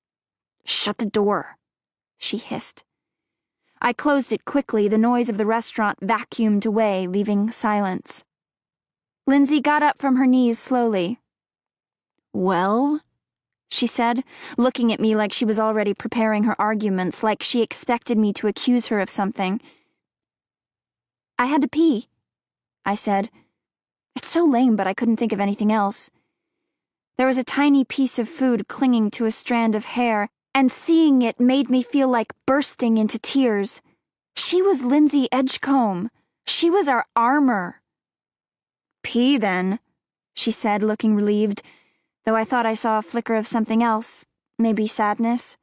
"Shut the door," she hissed. I closed it quickly, the noise of the restaurant vacuumed away, leaving silence. Lindsay got up from her knees slowly. "Well?" she said, looking at me like she was already preparing her arguments, like she expected me to accuse her of something. "I had to pee," I said. It's so lame, but I couldn't think of anything else. There was a tiny piece of food clinging to a strand of hair, and seeing it made me feel like bursting into tears. She was Lindsay Edgecombe. She was our armor. "Pee, then," she said, looking relieved, though I thought I saw a flicker of something else, maybe sadness.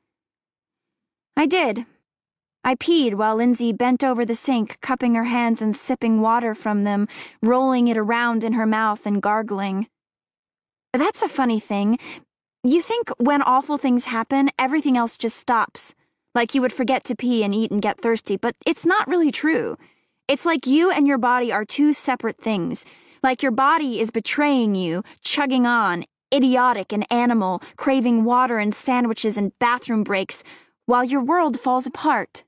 I did. I peed while Lindsay bent over the sink, cupping her hands and sipping water from them, rolling it around in her mouth and gargling. That's a funny thing. You think when awful things happen, everything else just stops. Like you would forget to pee and eat and get thirsty, but it's not really true. It's like you and your body are two separate things. Like your body is betraying you, chugging on, idiotic and animal, craving water and sandwiches and bathroom breaks, while your world falls apart.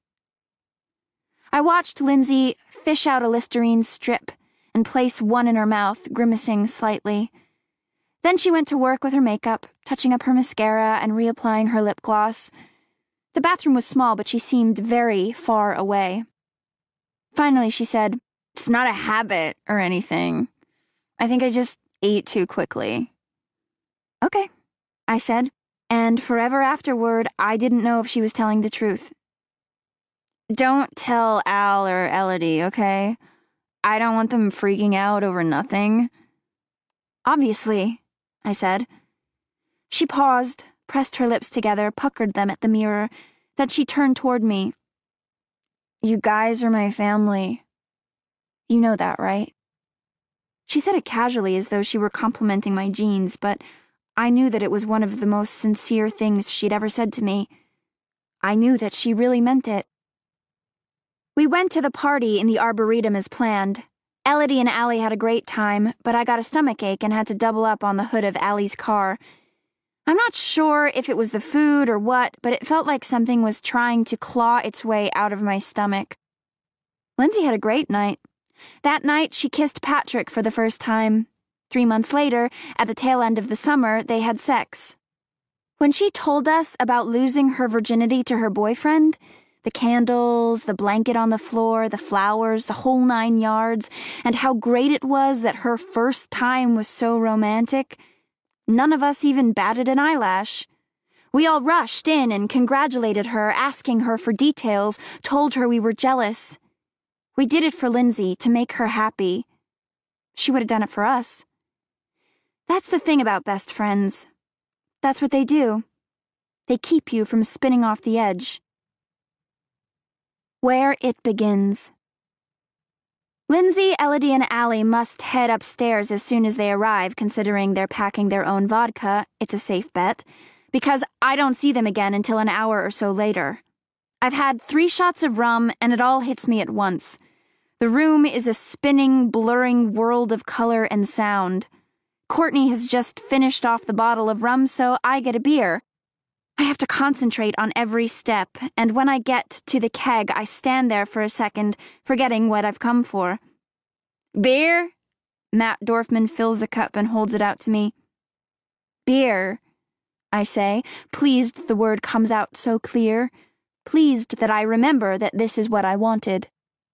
I watched Lindsay fish out a Listerine strip and place one in her mouth, grimacing slightly. Then she went to work with her makeup, touching up her mascara and reapplying her lip gloss. The bathroom was small, but she seemed very far away. Finally, she said, "It's not a habit or anything. I think I just ate too quickly." "Okay," I said, and forever afterward, I didn't know if she was telling the truth. "Don't tell Al or Elodie, okay? I don't want them freaking out over nothing." "Obviously," I said. She paused, pressed her lips together, puckered them at the mirror. Then she turned toward me. "You guys are my family. You know that, right?" She said it casually, as though she were complimenting my jeans, but I knew that it was one of the most sincere things she'd ever said to me. I knew that she really meant it. We went to the party in the Arboretum as planned. Elodie and Allie had a great time, but I got a stomachache and had to double up on the hood of Allie's car. I'm not sure if it was the food or what, but it felt like something was trying to claw its way out of my stomach. Lindsay had a great night. That night, she kissed Patrick for the first time. Three months later, at the tail end of the summer, they had sex. When she told us about losing her virginity to her boyfriend, the candles, the blanket on the floor, the flowers, the whole nine yards, and how great it was that her first time was so romantic, none of us even batted an eyelash. We all rushed in and congratulated her, asking her for details, told her we were jealous. We did it for Lindsay, to make her happy. She would have done it for us. That's the thing about best friends. That's what they do. They keep you from spinning off the edge. Where it begins. Lindsay, Elodie, and Allie must head upstairs as soon as they arrive, considering they're packing their own vodka. It's a safe bet, because I don't see them again until an hour or so later. I've had three shots of rum, and it all hits me at once. The room is a spinning, blurring world of color and sound. Courtney has just finished off the bottle of rum, so I get a beer. I have to concentrate on every step, and when I get to the keg, I stand there for a second, forgetting what I've come for. Beer? Matt Dorfman fills a cup and holds it out to me. Beer, I say, pleased the word comes out so clear, pleased that I remember that this is what I wanted.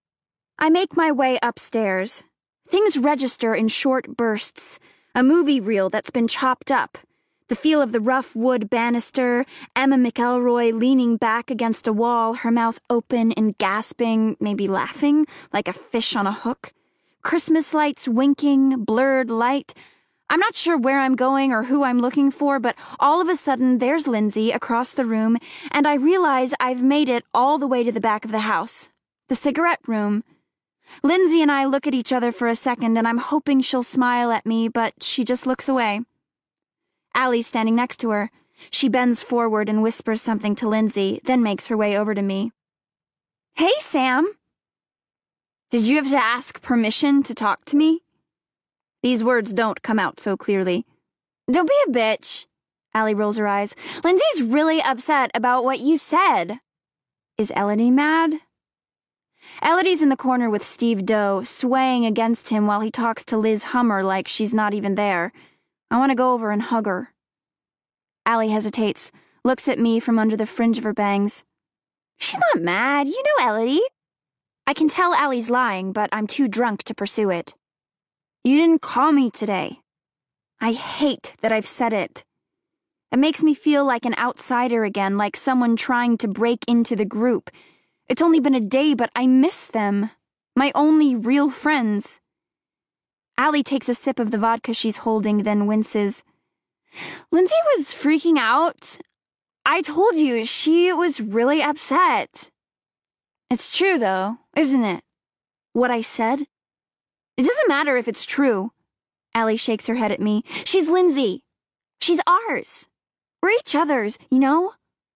I make my way upstairs. Things register in short bursts, a movie reel that's been chopped up. The feel of the rough wood banister, Emma McElroy leaning back against a wall, her mouth open and gasping, maybe laughing, like a fish on a hook. Christmas lights winking, blurred light. I'm not sure where I'm going or who I'm looking for, but all of a sudden there's Lindsay across the room, and I realize I've made it all the way to the back of the house. The cigarette room. Lindsay and I look at each other for a second, and I'm hoping she'll smile at me, but she just looks away. Allie's standing next to her. She bends forward and whispers something to Lindsay, then makes her way over to me. Hey, Sam. Did you have to ask permission to talk to me? These words don't come out so clearly. Don't be a bitch. Allie rolls her eyes. Lindsay's really upset about what you said. Is Elodie mad? Elodie's in the corner with Steve Doe, swaying against him while he talks to Liz Hummer like she's not even there. I want to go over and hug her. Allie hesitates, looks at me from under the fringe of her bangs. She's not mad, you know Elodie. I can tell Allie's lying, but I'm too drunk to pursue it. You didn't call me today. I hate that I've said it. It makes me feel like an outsider again, like someone trying to break into the group. It's only been a day, but I miss them. My only real friends. Allie takes a sip of the vodka she's holding, then winces. Lindsay was freaking out. I told you, she was really upset. It's true, though, isn't it? What I said? It doesn't matter if it's true. Allie shakes her head at me. She's Lindsay. She's ours. We're each other's, you know?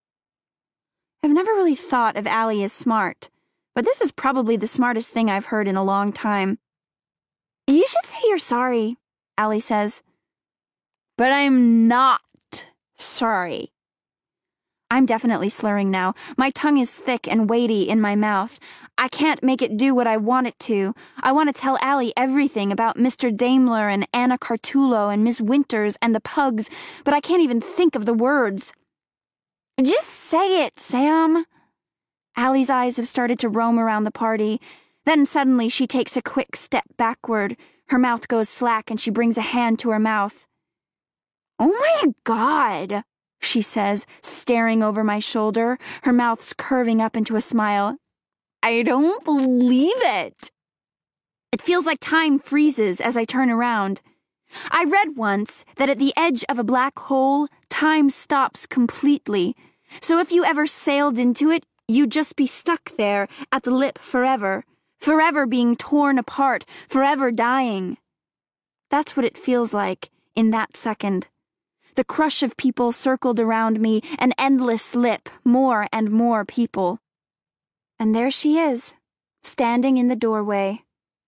I've never really thought of Allie as smart, but this is probably the smartest thing I've heard in a long time. You should say you're sorry, Allie says. But I'm not sorry. I'm definitely slurring now. My tongue is thick and weighty in my mouth. I can't make it do what I want it to. I want to tell Allie everything about Mister Daimler and Anna Cartullo and Miss Winters and the pugs, but I can't even think of the words. Just say it, Sam. Allie's eyes have started to roam around the party. Then suddenly she takes a quick step backward. Her mouth goes slack and she brings a hand to her mouth. Oh my God, she says, staring over my shoulder, her mouth's curving up into a smile. I don't believe it. It feels like time freezes as I turn around. I read once that at the edge of a black hole, time stops completely. So if you ever sailed into it, you'd just be stuck there at the lip forever, forever being torn apart, forever dying. That's what it feels like in that second. The crush of people circled around me, an endless lip, more and more people. And there she is, standing in the doorway.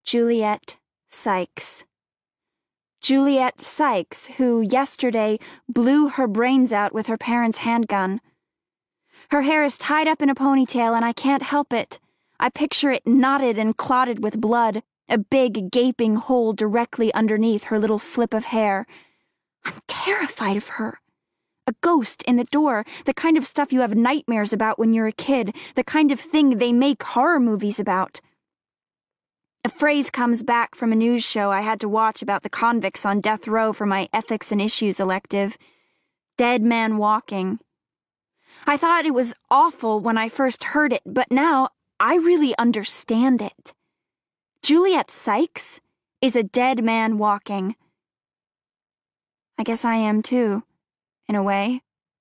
Juliet Sykes. Juliet Sykes, who yesterday blew her brains out with her parents' handgun. Her hair is tied up in a ponytail and I can't help it. I picture it knotted and clotted with blood, a big gaping hole directly underneath her little flip of hair. I'm terrified of her. A ghost in the door, the kind of stuff you have nightmares about when you're a kid, the kind of thing they make horror movies about. A phrase comes back from a news show I had to watch about the convicts on death row for my ethics and issues elective. Dead man walking. I thought it was awful when I first heard it, but now I really understand it. Juliet Sykes is a dead man walking. I guess I am too, in a way.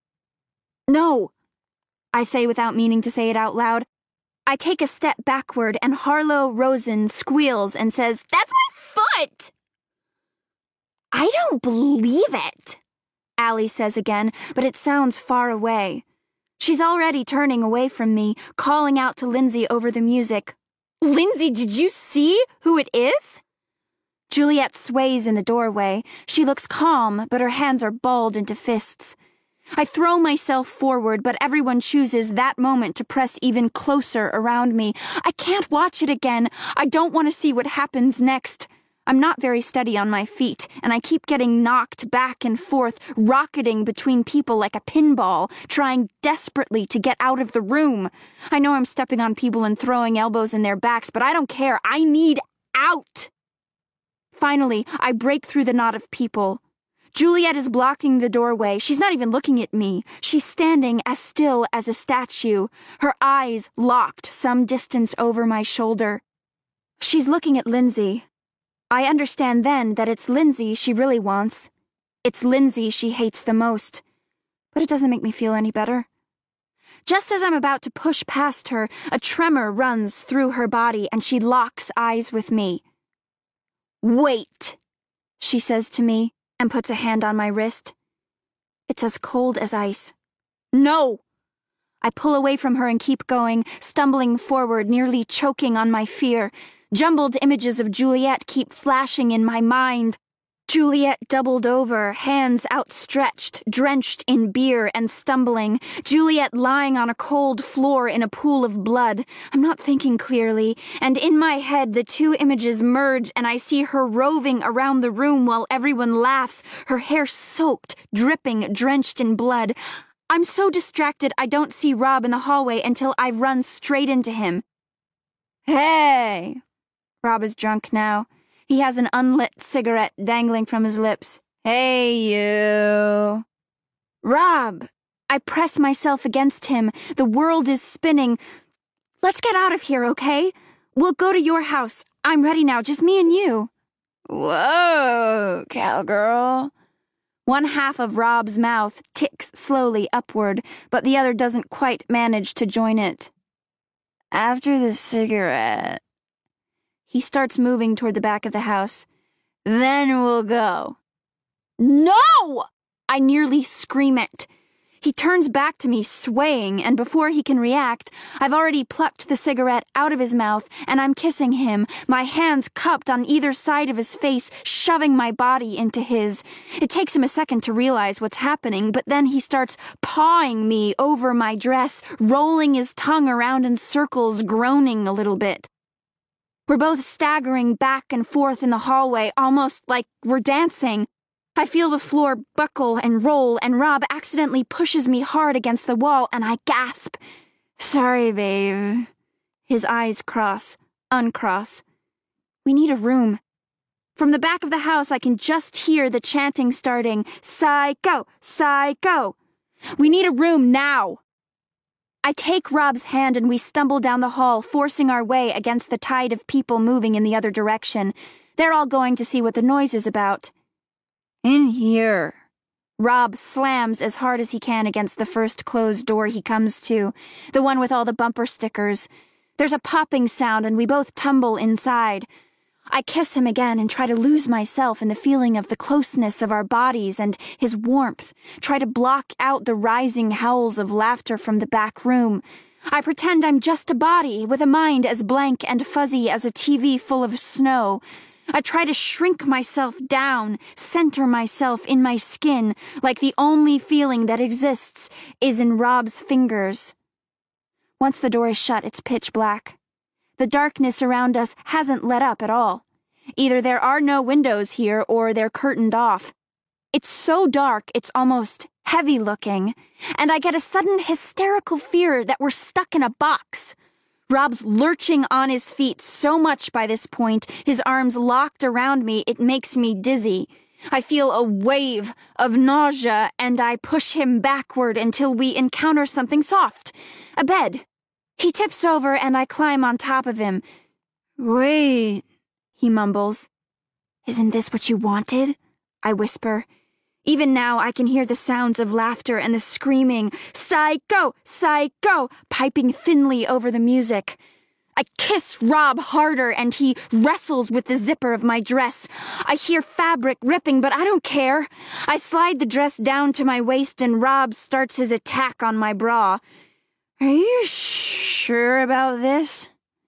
No, I say without meaning to say it out loud. I take a step backward and Harlow Rosen squeals and says, "That's my foot!" I don't believe it, Allie says again, but it sounds far away. She's already turning away from me, calling out to Lindsay over the music. "Lindsay, did you see who it is?" Juliet sways in the doorway. She looks calm, but her hands are balled into fists. I throw myself forward, but everyone chooses that moment to press even closer around me. I can't watch it again. I don't want to see what happens next. I'm not very steady on my feet, and I keep getting knocked back and forth, rocketing between people like a pinball, trying desperately to get out of the room. I know I'm stepping on people and throwing elbows in their backs, but I don't care. I need out. Finally, I break through the knot of people. Juliet is blocking the doorway. She's not even looking at me. She's standing as still as a statue, her eyes locked some distance over my shoulder. She's looking at Lindsay. I understand then that it's Lindsay she really wants. It's Lindsay she hates the most. But it doesn't make me feel any better. Just as I'm about to push past her, a tremor runs through her body and she locks eyes with me. "Wait," she says to me, and puts a hand on my wrist. It's as cold as ice. "No!" I pull away from her and keep going, stumbling forward, nearly choking on my fear. Jumbled images of Juliet keep flashing in my mind. Juliet doubled over, hands outstretched, drenched in beer and stumbling. Juliet lying on a cold floor in a pool of blood. I'm not thinking clearly, and in my head the two images merge and I see her roving around the room while everyone laughs, her hair soaked, dripping, drenched in blood. I'm so distracted I don't see Rob in the hallway until I run straight into him. "Hey!" Rob is drunk now. He has an unlit cigarette dangling from his lips. "Hey, you." "Rob!" I press myself against him. The world is spinning. "Let's get out of here, okay? We'll go to your house. I'm ready now, just me and you." "Whoa, cowgirl." One half of Rob's mouth ticks slowly upward, but the other doesn't quite manage to join it. "After the cigarette." He starts moving toward the back of the house. "Then we'll go." "No!" I nearly scream it. He turns back to me, swaying, and before he can react, I've already plucked the cigarette out of his mouth, and I'm kissing him, my hands cupped on either side of his face, shoving my body into his. It takes him a second to realize what's happening, but then he starts pawing me over my dress, rolling his tongue around in circles, groaning a little bit. We're both staggering back and forth in the hallway, almost like we're dancing. I feel the floor buckle and roll, and Rob accidentally pushes me hard against the wall, and I gasp. "Sorry, babe." His eyes cross, uncross. "We need a room." From the back of the house, I can just hear the chanting starting, "Psycho! Psycho!" "We need a room now!" I take Rob's hand and we stumble down the hall, forcing our way against the tide of people moving in the other direction. They're all going to see what the noise is about. "In here." Rob slams as hard as he can against the first closed door he comes to, the one with all the bumper stickers. There's a popping sound and we both tumble inside. I kiss him again and try to lose myself in the feeling of the closeness of our bodies and his warmth, try to block out the rising howls of laughter from the back room. I pretend I'm just a body with a mind as blank and fuzzy as a T V full of snow. I try to shrink myself down, center myself in my skin, like the only feeling that exists is in Rob's fingers. Once the door is shut, it's pitch black. The darkness around us hasn't let up at all. Either there are no windows here or they're curtained off. It's so dark, it's almost heavy-looking, and I get a sudden hysterical fear that we're stuck in a box. Rob's lurching on his feet so much by this point, his arms locked around me, it makes me dizzy. I feel a wave of nausea, and I push him backward until we encounter something soft. A bed. He tips over, and I climb on top of him. "Wait," he mumbles. "Isn't this what you wanted?" I whisper. Even now I can hear the sounds of laughter and the screaming, "Psycho! Psycho!" piping thinly over the music. I kiss Rob harder and he wrestles with the zipper of my dress. I hear fabric ripping, but I don't care. I slide the dress down to my waist and Rob starts his attack on my bra. "Are you sure about this?"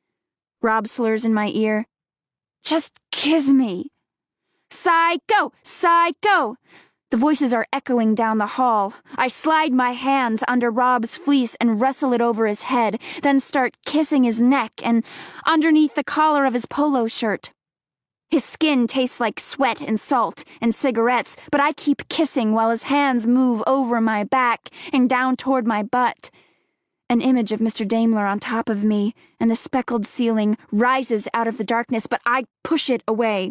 Rob slurs in my ear. "Just kiss me." "Psycho! Psycho!" The voices are echoing down the hall. I slide my hands under Rob's fleece and wrestle it over his head, then start kissing his neck and underneath the collar of his polo shirt. His skin tastes like sweat and salt and cigarettes, but I keep kissing while his hands move over my back and down toward my butt. An image of Mister Daimler on top of me, and the speckled ceiling rises out of the darkness, but I push it away.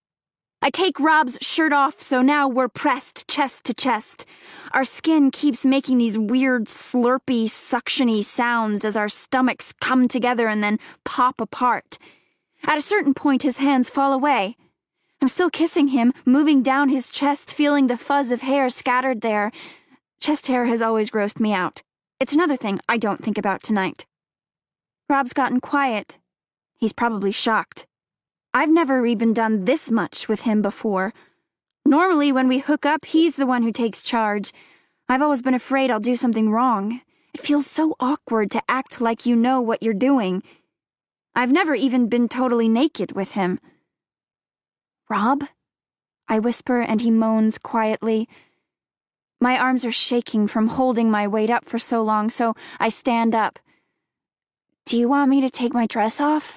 I take Rob's shirt off, so now we're pressed chest to chest. Our skin keeps making these weird, slurpy, suctiony sounds as our stomachs come together and then pop apart. At a certain point, his hands fall away. I'm still kissing him, moving down his chest, feeling the fuzz of hair scattered there. Chest hair has always grossed me out. It's another thing I don't think about tonight. Rob's gotten quiet. He's probably shocked. I've never even done this much with him before. Normally, when we hook up, he's the one who takes charge. I've always been afraid I'll do something wrong. It feels so awkward to act like you know what you're doing. I've never even been totally naked with him. "Rob?" I whisper, and he moans quietly. My arms are shaking from holding my weight up for so long, so I stand up. "Do you want me to take my dress off?"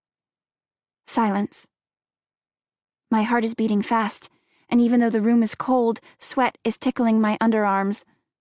Silence. My heart is beating fast, and even though the room is cold, sweat is tickling my underarms.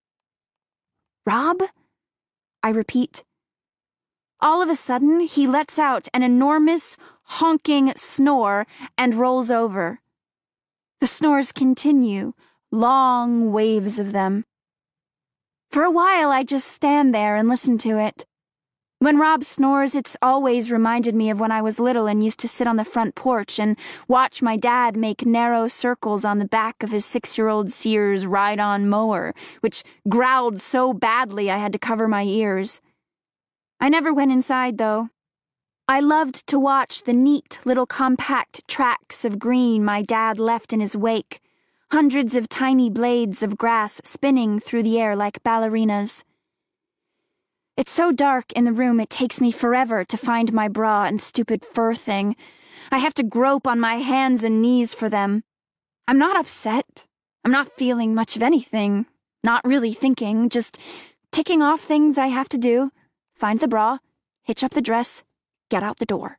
"Rob?" I repeat. All of a sudden, he lets out an enormous, honking snore and rolls over. The snores continue, long waves of them. For a while, I just stand there and listen to it. When Rob snores, it's always reminded me of when I was little and used to sit on the front porch and watch my dad make narrow circles on the back of his six-year-old Sears ride-on mower, which growled so badly I had to cover my ears. I never went inside, though. I loved to watch the neat little compact tracks of green my dad left in his wake, hundreds of tiny blades of grass spinning through the air like ballerinas. It's so dark in the room it takes me forever to find my bra and stupid fur thing. I have to grope on my hands and knees for them. I'm not upset. I'm not feeling much of anything. Not really thinking, just ticking off things I have to do. Find the bra, hitch up the dress, get out the door.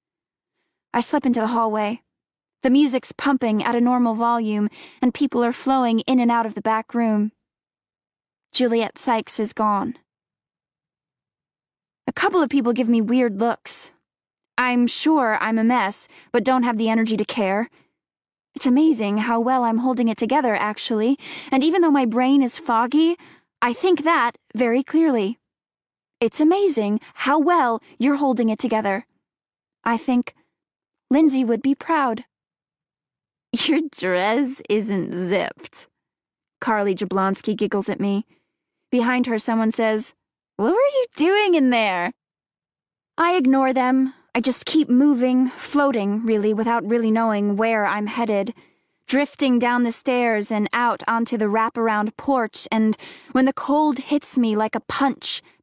I slip into the hallway. The music's pumping at a normal volume, and people are flowing in and out of the back room. Juliet Sykes is gone. A couple of people give me weird looks. I'm sure I'm a mess, but don't have the energy to care. It's amazing how well I'm holding it together, actually, and even though my brain is foggy, I think that very clearly. It's amazing how well you're holding it together. I think Lindsay would be proud. "Your dress isn't zipped." Carly Jablonski giggles at me. Behind her, someone says, "What were you doing in there?" I ignore them. I just keep moving, floating, really, without really knowing where I'm headed, drifting down the stairs and out onto the wraparound porch, and when the cold hits me like a punch,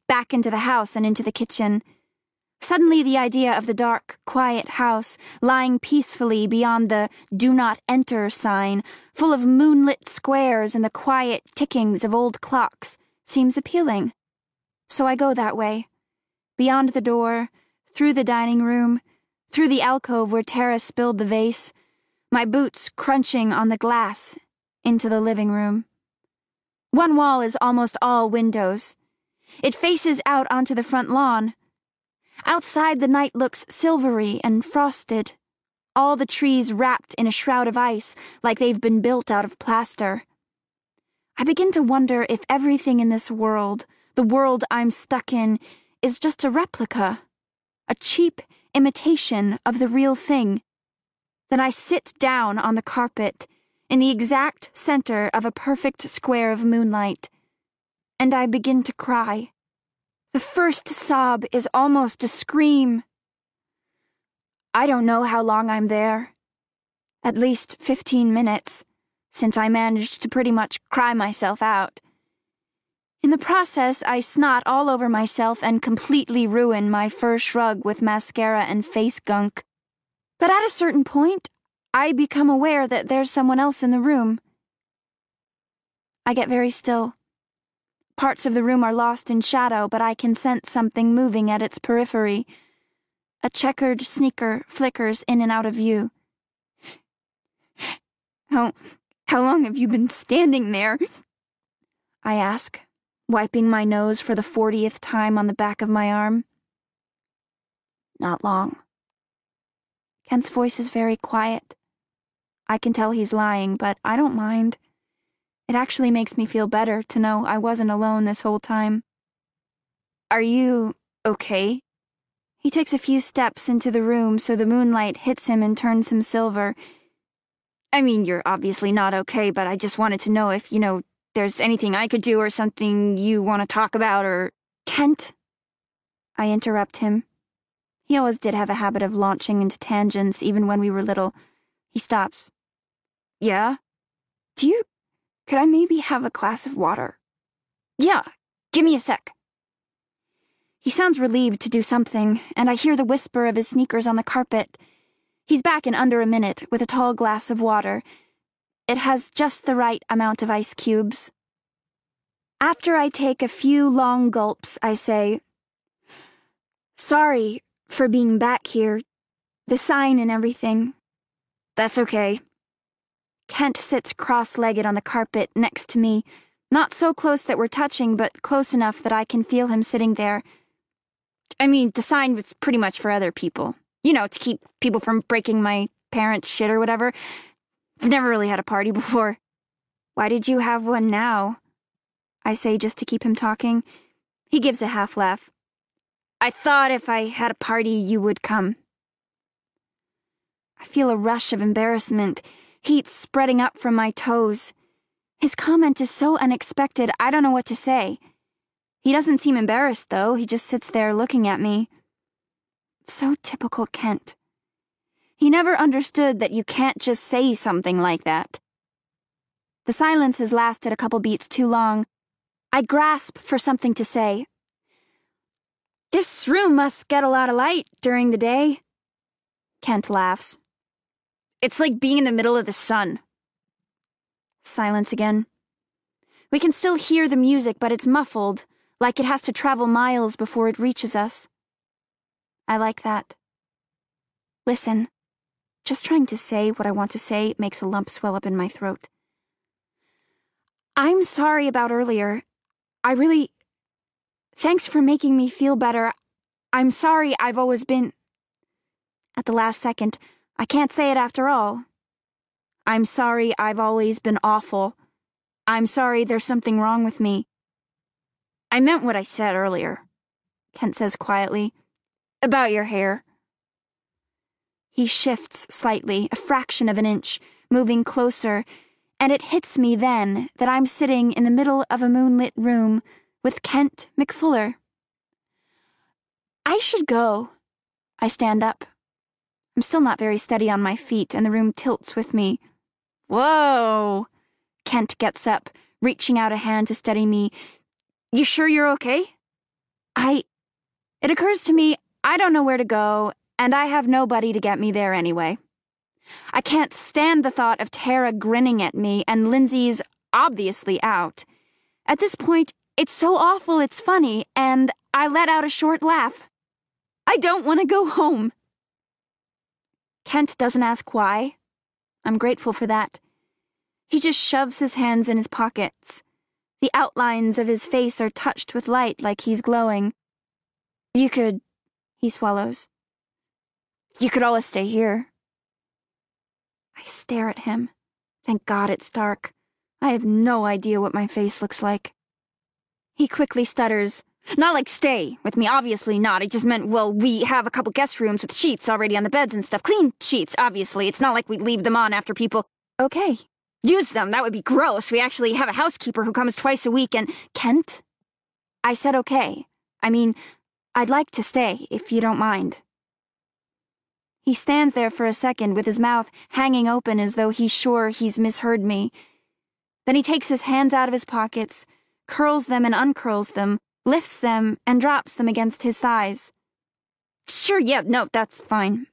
back into the house and into the kitchen. Suddenly the idea of the dark, quiet house, lying peacefully beyond the "Do Not Enter" sign, full of moonlit squares and the quiet tickings of old clocks, seems appealing. So I go that way, beyond the door, through the dining room, through the alcove where Tara spilled the vase, my boots crunching on the glass, into the living room. One wall is almost all windows. It faces out onto the front lawn. Outside, the night looks silvery and frosted, all the trees wrapped in a shroud of ice like they've been built out of plaster. I begin to wonder if everything in this world, the world I'm stuck in, is just a replica, a cheap imitation of the real thing. Then I sit down on the carpet, in the exact center of a perfect square of moonlight, and I begin to cry. The first sob is almost a scream. I don't know how long I'm there. At least fifteen minutes, since I managed to pretty much cry myself out. In the process, I snot all over myself and completely ruin my fur shrug with mascara and face gunk. But at a certain point, I become aware that there's someone else in the room. I get very still. Parts of the room are lost in shadow, but I can sense something moving at its periphery. A checkered sneaker flickers in and out of view. How, how long have you been standing there? I ask, wiping my nose for the fortieth time on the back of my arm. Not long. Kent's voice is very quiet. I can tell he's lying, but I don't mind. It actually makes me feel better to know I wasn't alone this whole time. Are you okay? He takes a few steps into the room so the moonlight hits him and turns him silver. I mean, you're obviously not okay, but I just wanted to know if, you know, there's anything I could do or something you want to talk about or... Kent? I interrupt him. He always did have a habit of launching into tangents, even when we were little. He stops. Yeah? Do you... Could I maybe have a glass of water? Yeah, give me a sec. He sounds relieved to do something, and I hear the whisper of his sneakers on the carpet. He's back in under a minute with a tall glass of water. It has just the right amount of ice cubes. After I take a few long gulps, I say, Sorry for being back here. The sign and everything. That's okay. Kent sits cross-legged on the carpet next to me, not so close that we're touching, but close enough that I can feel him sitting there. I mean, the sign was pretty much for other people. You know, to keep people from breaking my parents' shit or whatever. I've never really had a party before. Why did you have one now? I say just to keep him talking. He gives a half laugh. I thought if I had a party, you would come. I feel a rush of embarrassment, heat spreading up from my toes. His comment is so unexpected, I don't know what to say. He doesn't seem embarrassed, though. He just sits there looking at me. So typical Kent. He never understood that you can't just say something like that. The silence has lasted a couple beats too long. I grasp for something to say. This room must get a lot of light during the day. Kent laughs. It's like being in the middle of the sun. Silence again. We can still hear the music, but it's muffled, like it has to travel miles before it reaches us. I like that. Listen, just trying to say what I want to say makes a lump swell up in my throat. I'm sorry about earlier. I really... Thanks for making me feel better. I'm sorry I've always been... At the last second, I can't say it after all. I'm sorry I've always been awful. I'm sorry there's something wrong with me. I meant what I said earlier, Kent says quietly. About your hair. He shifts slightly, a fraction of an inch, moving closer, and it hits me then that I'm sitting in the middle of a moonlit room with Kent McFuller. I should go. I stand up. I'm still not very steady on my feet, and the room tilts with me. Whoa! Kent gets up, reaching out a hand to steady me. You sure you're okay? I... It occurs to me I don't know where to go, and I have nobody to get me there anyway. I can't stand the thought of Tara grinning at me and Lindsay's obviously out. At this point, it's so awful it's funny, and I let out a short laugh. I don't want to go home. Kent doesn't ask why. I'm grateful for that. He just shoves his hands in his pockets. The outlines of his face are touched with light like he's glowing. You could... He swallows. You could always stay here. I stare at him. Thank God it's dark. I have no idea what my face looks like. He quickly stutters. Not like stay with me, obviously not. I just meant, well, we have a couple guest rooms with sheets already on the beds and stuff. Clean sheets, obviously. It's not like we leave them on after people... Okay. Use them, that would be gross. We actually have a housekeeper who comes twice a week and... Kent? I said okay. I mean, I'd like to stay, if you don't mind. He stands there for a second with his mouth hanging open as though he's sure he's misheard me. Then he takes his hands out of his pockets, curls them and uncurls them, lifts them and drops them against his thighs. Sure, yeah, no, that's fine.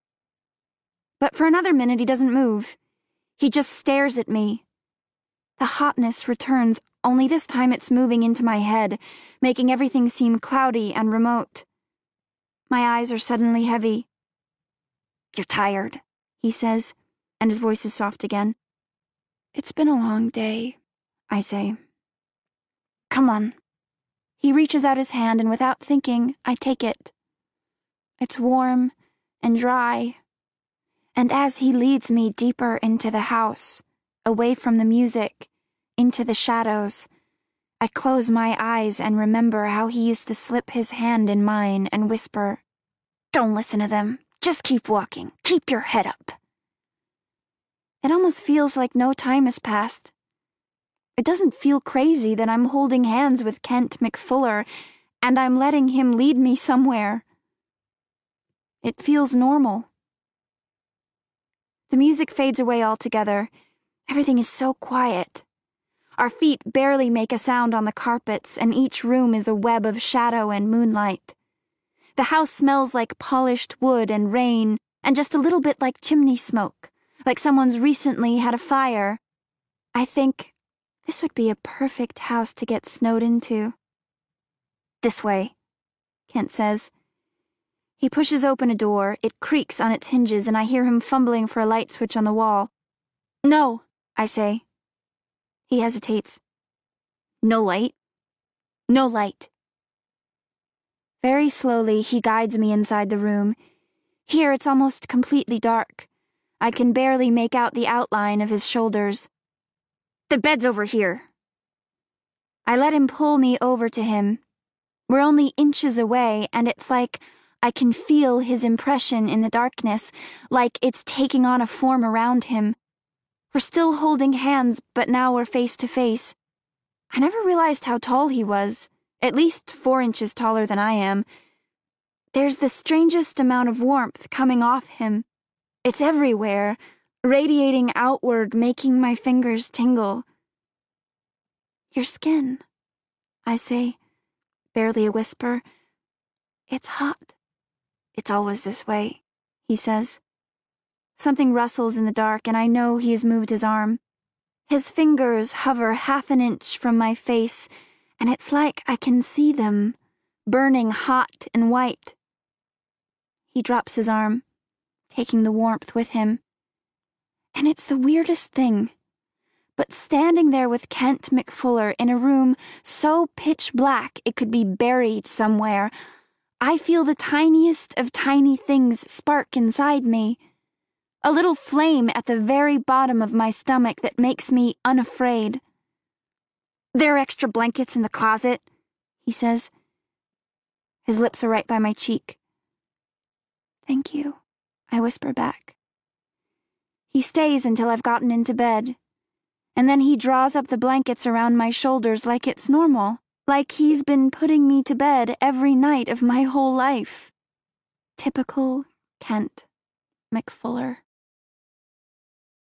But for another minute he doesn't move. He just stares at me. The hotness returns, only this time it's moving into my head, making everything seem cloudy and remote. My eyes are suddenly heavy. You're tired, he says, and his voice is soft again. It's been a long day, I say. Come on. He reaches out his hand, and without thinking, I take it. It's warm and dry. And as he leads me deeper into the house, away from the music, into the shadows, I close my eyes and remember how he used to slip his hand in mine and whisper, "Don't listen to them. Just keep walking. Keep your head up." It almost feels like no time has passed. It doesn't feel crazy that I'm holding hands with Kent McFuller and I'm letting him lead me somewhere. It feels normal. The music fades away altogether. Everything is so quiet. Our feet barely make a sound on the carpets, and each room is a web of shadow and moonlight. The house smells like polished wood and rain, and just a little bit like chimney smoke, like someone's recently had a fire. I think this would be a perfect house to get snowed into. This way, Kent says. He pushes open a door, it creaks on its hinges, and I hear him fumbling for a light switch on the wall. No, I say. He hesitates. No light? No light. Very slowly, he guides me inside the room. Here it's almost completely dark. I can barely make out the outline of his shoulders. The bed's over here. I let him pull me over to him. We're only inches away, and it's like I can feel his impression in the darkness, like it's taking on a form around him. We're still holding hands, but now we're face to face. I never realized how tall he was, at least four inches taller than I am. There's the strangest amount of warmth coming off him. It's everywhere, radiating outward, making my fingers tingle. Your skin, I say, barely a whisper. It's hot. It's always this way, he says. Something rustles in the dark, and I know he has moved his arm. His fingers hover half an inch from my face, and it's like I can see them, burning hot and white. He drops his arm, taking the warmth with him. And it's the weirdest thing. But standing there with Kent McFuller in a room so pitch black it could be buried somewhere, I feel the tiniest of tiny things spark inside me. A little flame at the very bottom of my stomach that makes me unafraid. There are extra blankets in the closet, he says. His lips are right by my cheek. Thank you, I whisper back. He stays until I've gotten into bed, and then he draws up the blankets around my shoulders like it's normal. Like he's been putting me to bed every night of my whole life. Typical Kent McFuller.